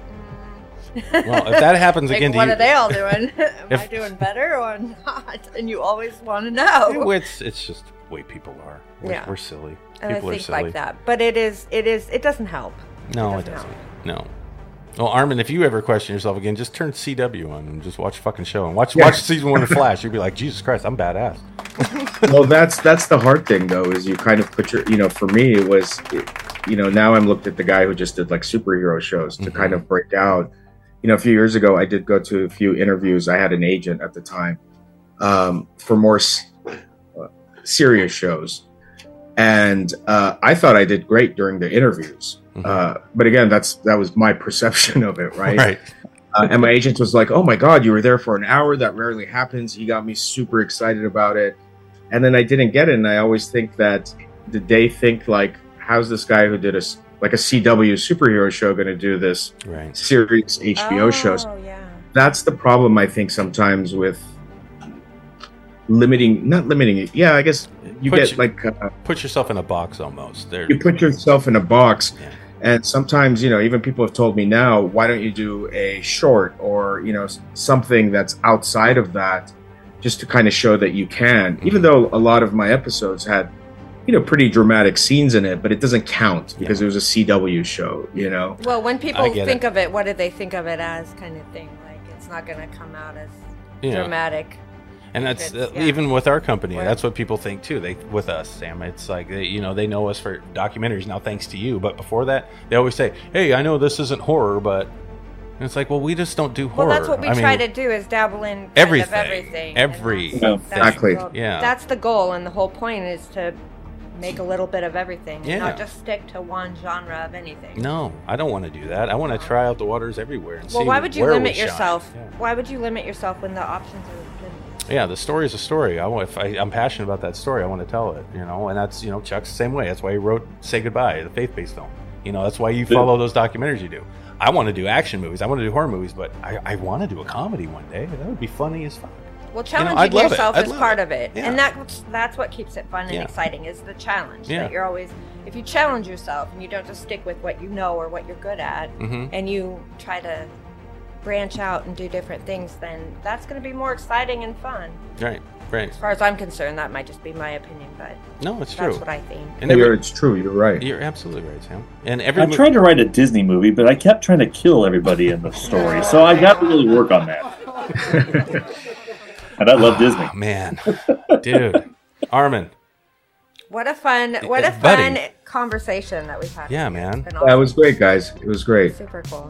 Well, if that happens again to you. What are they all doing? Am I doing better or not? And you always want to know. It's just the way people are. We're silly. And people I think are silly. like that. But it doesn't help. No, it doesn't. No. Well, Armin, if you ever question yourself again, just turn CW on and just watch a fucking show and watch season 1 of Flash. You'll be like, Jesus Christ, I'm badass. Well, that's the hard thing though, is you kind of put your, you know, for me it was, you know, now I'm looked at the guy who just did like superhero shows to kind of break out. You know, a few years ago, I did go to a few interviews. I had an agent at the time for more serious shows. And I thought I did great during the interviews. But again, that was my perception of it, right? Right. And my agent was like, "Oh my God, you were there for an hour. That rarely happens." He got me super excited about it. And then I didn't get it. And I always think that, did they think like, how's this guy who did a CW superhero show going to do this serious HBO shows? Yeah. That's the problem, I think, sometimes with not limiting it. Yeah, I guess you put yourself in a box almost. You put yourself in a box. Yeah. And sometimes, even people have told me now, why don't you do a short or, something that's outside of that, just to kind of show that you can, even though a lot of my episodes had, pretty dramatic scenes in it, but it doesn't count because it was a CW show, Well, when people think of it, what do they think of it as, kind of thing? Like, it's not going to come out as dramatic. And that's even with our company. That's what people think too. With us, Sam. It's like they know us for documentaries now, thanks to you. But before that, they always say, "Hey, I know this isn't horror, but." And it's like, well, we just don't do horror. Well, that's what we try to do, is dabble in everything. Exactly. Yeah. That's the goal, and the whole point is to make a little bit of everything, and not just stick to one genre of anything. No, I don't want to do that. I want to try out the waters everywhere and see. Well, why would you limit yourself? Yeah. Why would you limit yourself when the options are limited? Yeah, the story is a story. I'm passionate about that story, I want to tell it, and that's, Chuck's the same way. That's why he wrote Say Goodbye, the faith-based film. That's why you follow those documentaries you do. I want to do action movies. I want to do horror movies, but I want to do a comedy one day. That would be funny as fuck. Well, challenging yourself is part of it. Yeah. And that's what keeps it fun and exciting, is the challenge. That you're always, if you challenge yourself and you don't just stick with what you know or what you're good at, and you try to branch out and do different things, then that's going to be more exciting and fun. Right. As far as I'm concerned, that might just be my opinion, but no, it's true. That's what I think. And it's true. You're right. You're absolutely right, Sam. And I tried to write a Disney movie, but I kept trying to kill everybody in the story, so I got to really work on that. And I love Disney. Man, dude, Armin. What a fun conversation that we've had. Yeah, man. Awesome. That was great, guys. It was great. Super cool.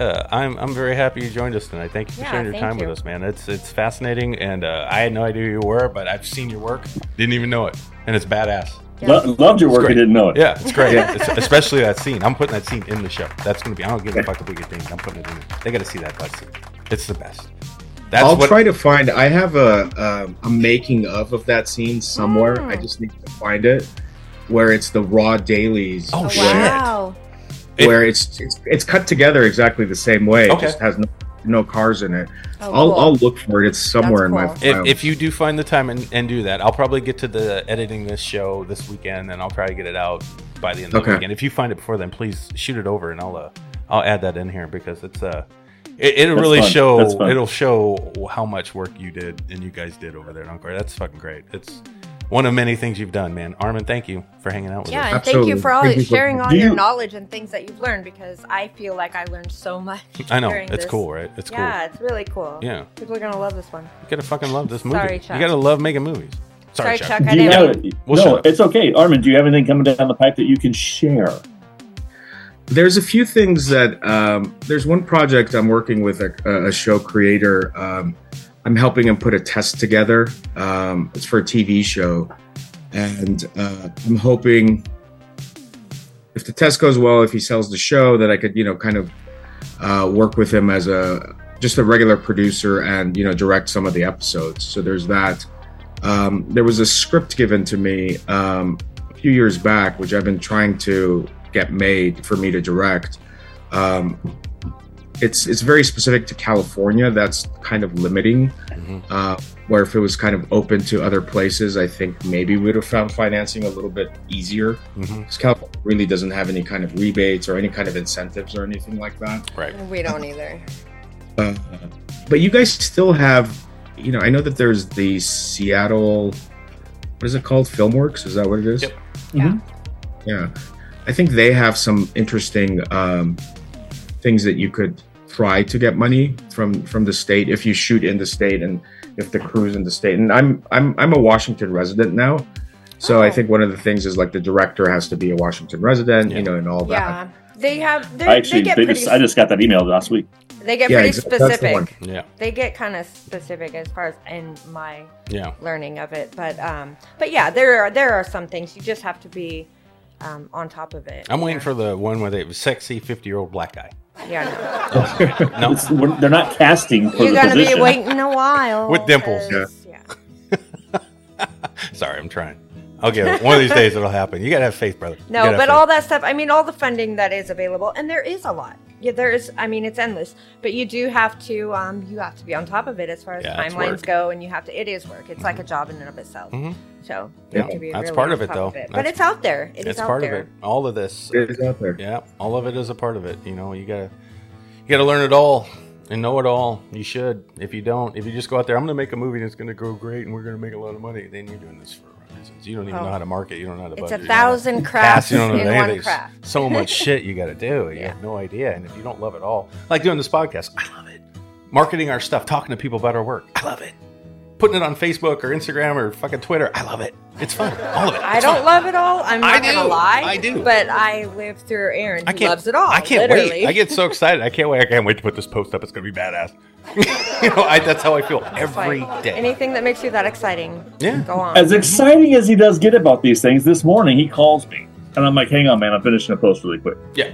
I'm very happy you joined us tonight. Thank you for sharing your time with us, man. It's fascinating, and I had no idea who you were, but I've seen your work. Didn't even know it, and it's badass. Yeah. Loved your work. I didn't know it. Yeah, it's great. Especially that scene. I'm putting that scene in the show. That's going to be. I don't give a fuck if we get things. I'm putting it in. They got to see that scene. It's the best. I'll try to find. I have a making of that scene somewhere. I just need to find it, where it's the raw dailies. Oh shit! Wow. Where it's cut together exactly the same way. It just has no cars in it. I'll look for it. It's somewhere in my files. If you do find the time and do that, I'll probably get to the editing this show this weekend, and I'll try to get it out by the end of the weekend. If you find it before then, please shoot it over, and I'll add that in here, because it's It'll really show. It'll show how much work you did and you guys did over there at Encore. That's fucking great. It's one of many things you've done, man. Armin, thank you for hanging out with us. Yeah, and thank you for sharing all your knowledge and things that you've learned, because I feel like I learned so much. I know. It's cool, right? It's cool. Yeah, it's really cool. Yeah. People are going to love this one. You got to fucking love this movie. Sorry, Chuck. You got to love making movies. Sorry, Chuck. I didn't. It's okay. Armin, do you have anything coming down the pipe that you can share? There's a few things that there's one project I'm working with a show creator. I'm helping him put a test together. It's for a TV show, and I'm hoping if the test goes well, if he sells the show, that I could kind of work with him as just a regular producer and direct some of the episodes. So there's that. There was a script given to me a few years back, which I've been trying to get made for me to direct. It's very specific to California. That's kind of limiting. Where if it was kind of open to other places, I think maybe we would have found financing a little bit easier. Because California really doesn't have any kind of rebates or any kind of incentives or anything like that. Right. We don't either. But you guys still have, I know that there's the Seattle, what is it called? Filmworks? Is that what it is? Yep. Yeah. I think they have some interesting things that you could try to get money from the state if you shoot in the state and if the crew's in the state. And I'm a Washington resident now, So I think one of the things is like the director has to be a Washington resident, you know, and all that. Yeah, they have. I just got that email last week. They get pretty specific. Yeah, they get kind of specific as far as in my learning of it. But yeah, there are some things you just have to be on top of it. I'm waiting for the one where they have a sexy 50-year-old black guy. Yeah, no. They're not casting for You're the position. You're gonna be waiting a while with dimples. Yeah. Sorry, I'm trying. I'll get it. One of these days it'll happen. You gotta have faith, brother. No, but all that stuff. I mean, all the funding that is available, and there is a lot. Yeah, there is. I mean, it's endless. But you do have to. You have to be on top of it as far as timelines go, and you have to. It is work. It's like a job in and of itself. So you have to be that's really part on of it, top though. Of it. But it's out there. It's part of it. All of this is out there. Yeah, all of it is a part of it. You know, you gotta learn it all and know it all. You should. If you don't, if you just go out there, I'm gonna make a movie and it's gonna go great and we're gonna make a lot of money, then you're doing this for reasons. You don't even know how to market. You don't know how to budget. It's 1,000 crafts in one craft. So much shit you got to do. You have no idea. And if you don't love it all, like doing this podcast, I love it. Marketing our stuff, talking to people about our work, I love it. Putting it on Facebook or Instagram or fucking Twitter, I love it. It's fun. All of it. I don't love it all. I'm not going to lie. I do. But I live through Aaron who loves it all. I can't wait. I get so excited. I can't wait. I can't wait to put this post up. It's going to be badass. You know, that's how I feel every day. Anything that makes you that exciting, go on. As exciting as he does get about these things, this morning he calls me. And I'm like, hang on, man. I'm finishing a post really quick. Yeah.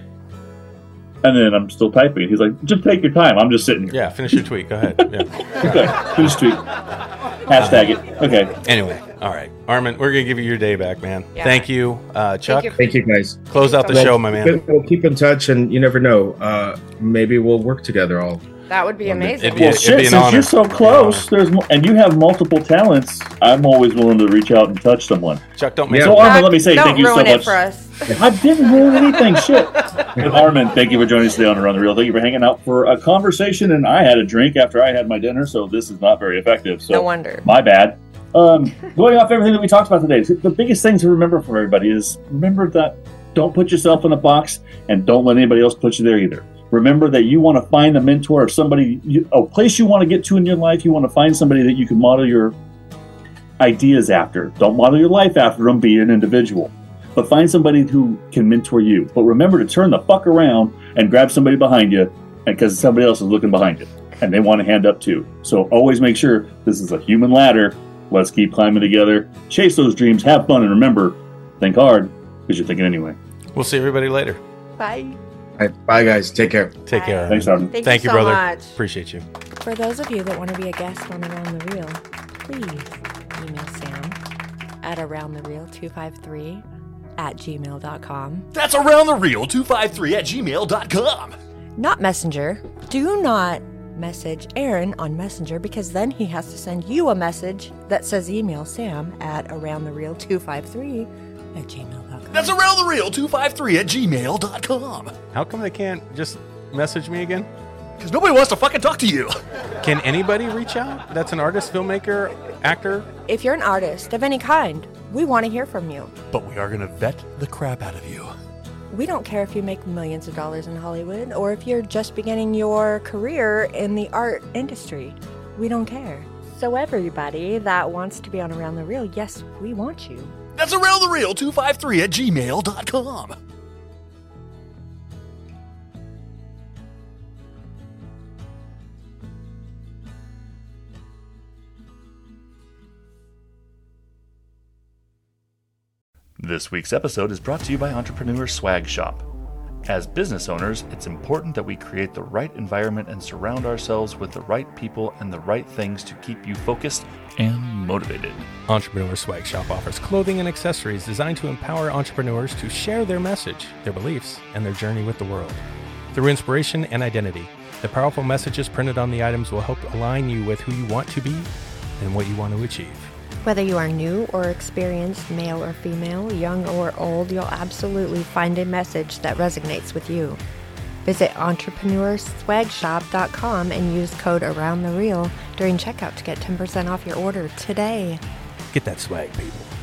And then I'm still typing. He's like, just take your time. I'm just sitting here. Yeah, finish your tweet. Go ahead. Yeah. Okay, finish tweet. Hashtag it. Okay. Anyway, all right. Armin, we're going to give you your day back, man. Yeah. Thank you. Chuck. Thank you, guys. Close out the show, my man. We'll keep in touch, and you never know. Maybe we'll work together all. That would be amazing. Well, shit, since you're so close, and you have multiple talents, I'm always willing to reach out and touch someone. Chuck, don't make So, Armin, let me say thank you so much. Don't ruin it for us. I didn't ruin anything, shit. And Armin, thank you for joining us today on Around the Reel. Thank you for hanging out for a conversation, and I had a drink after I had my dinner, so this is not very effective. So no wonder. My bad. Going off everything that we talked about today, the biggest thing to remember for everybody is remember that don't put yourself in a box, and don't let anybody else put you there either. Remember that you want to find a mentor or somebody, a place you want to get to in your life. You want to find somebody that you can model your ideas after. Don't model your life after them. Be an individual. But find somebody who can mentor you. But remember to turn the fuck around and grab somebody behind you, because somebody else is looking behind you and they want a hand up too. So always make sure this is a human ladder. Let's keep climbing together. Chase those dreams. Have fun. And remember, think hard, because you're thinking anyway. We'll see everybody later. Bye. All right, bye, guys. Take care. Take care. Thanks, Armin. Thank you so brother. Much. Appreciate you. For those of you that want to be a guest on Around the Reel, please email Sam at aroundthereel253@gmail.com. That's aroundthereel253@gmail.com. Not Messenger. Do not message Aaron on Messenger, because then he has to send you a message that says email Sam at aroundthereel253@gmail.com. That's aroundthereel253@gmail.com. How come they can't just message me again? Because nobody wants to fucking talk to you. Can anybody reach out? That's an artist, filmmaker, actor? If you're an artist of any kind, we want to hear from you. But we are going to vet the crap out of you. We don't care if you make millions of dollars in Hollywood or if you're just beginning your career in the art industry. We don't care. So everybody that wants to be on Around the Reel, yes, we want you. That's aroundthereel253@gmail.com. This week's episode is brought to you by Entrepreneur Swag Shop. As business owners, it's important that we create the right environment and surround ourselves with the right people and the right things to keep you focused and motivated. Entrepreneur Swag Shop offers clothing and accessories designed to empower entrepreneurs to share their message, their beliefs, and their journey with the world. Through inspiration and identity, the powerful messages printed on the items will help align you with who you want to be and what you want to achieve. Whether you are new or experienced, male or female, young or old, you'll absolutely find a message that resonates with you. Visit EntrepreneurSwagShop.com and use code AroundTheReel during checkout to get 10% off your order today. Get that swag, people.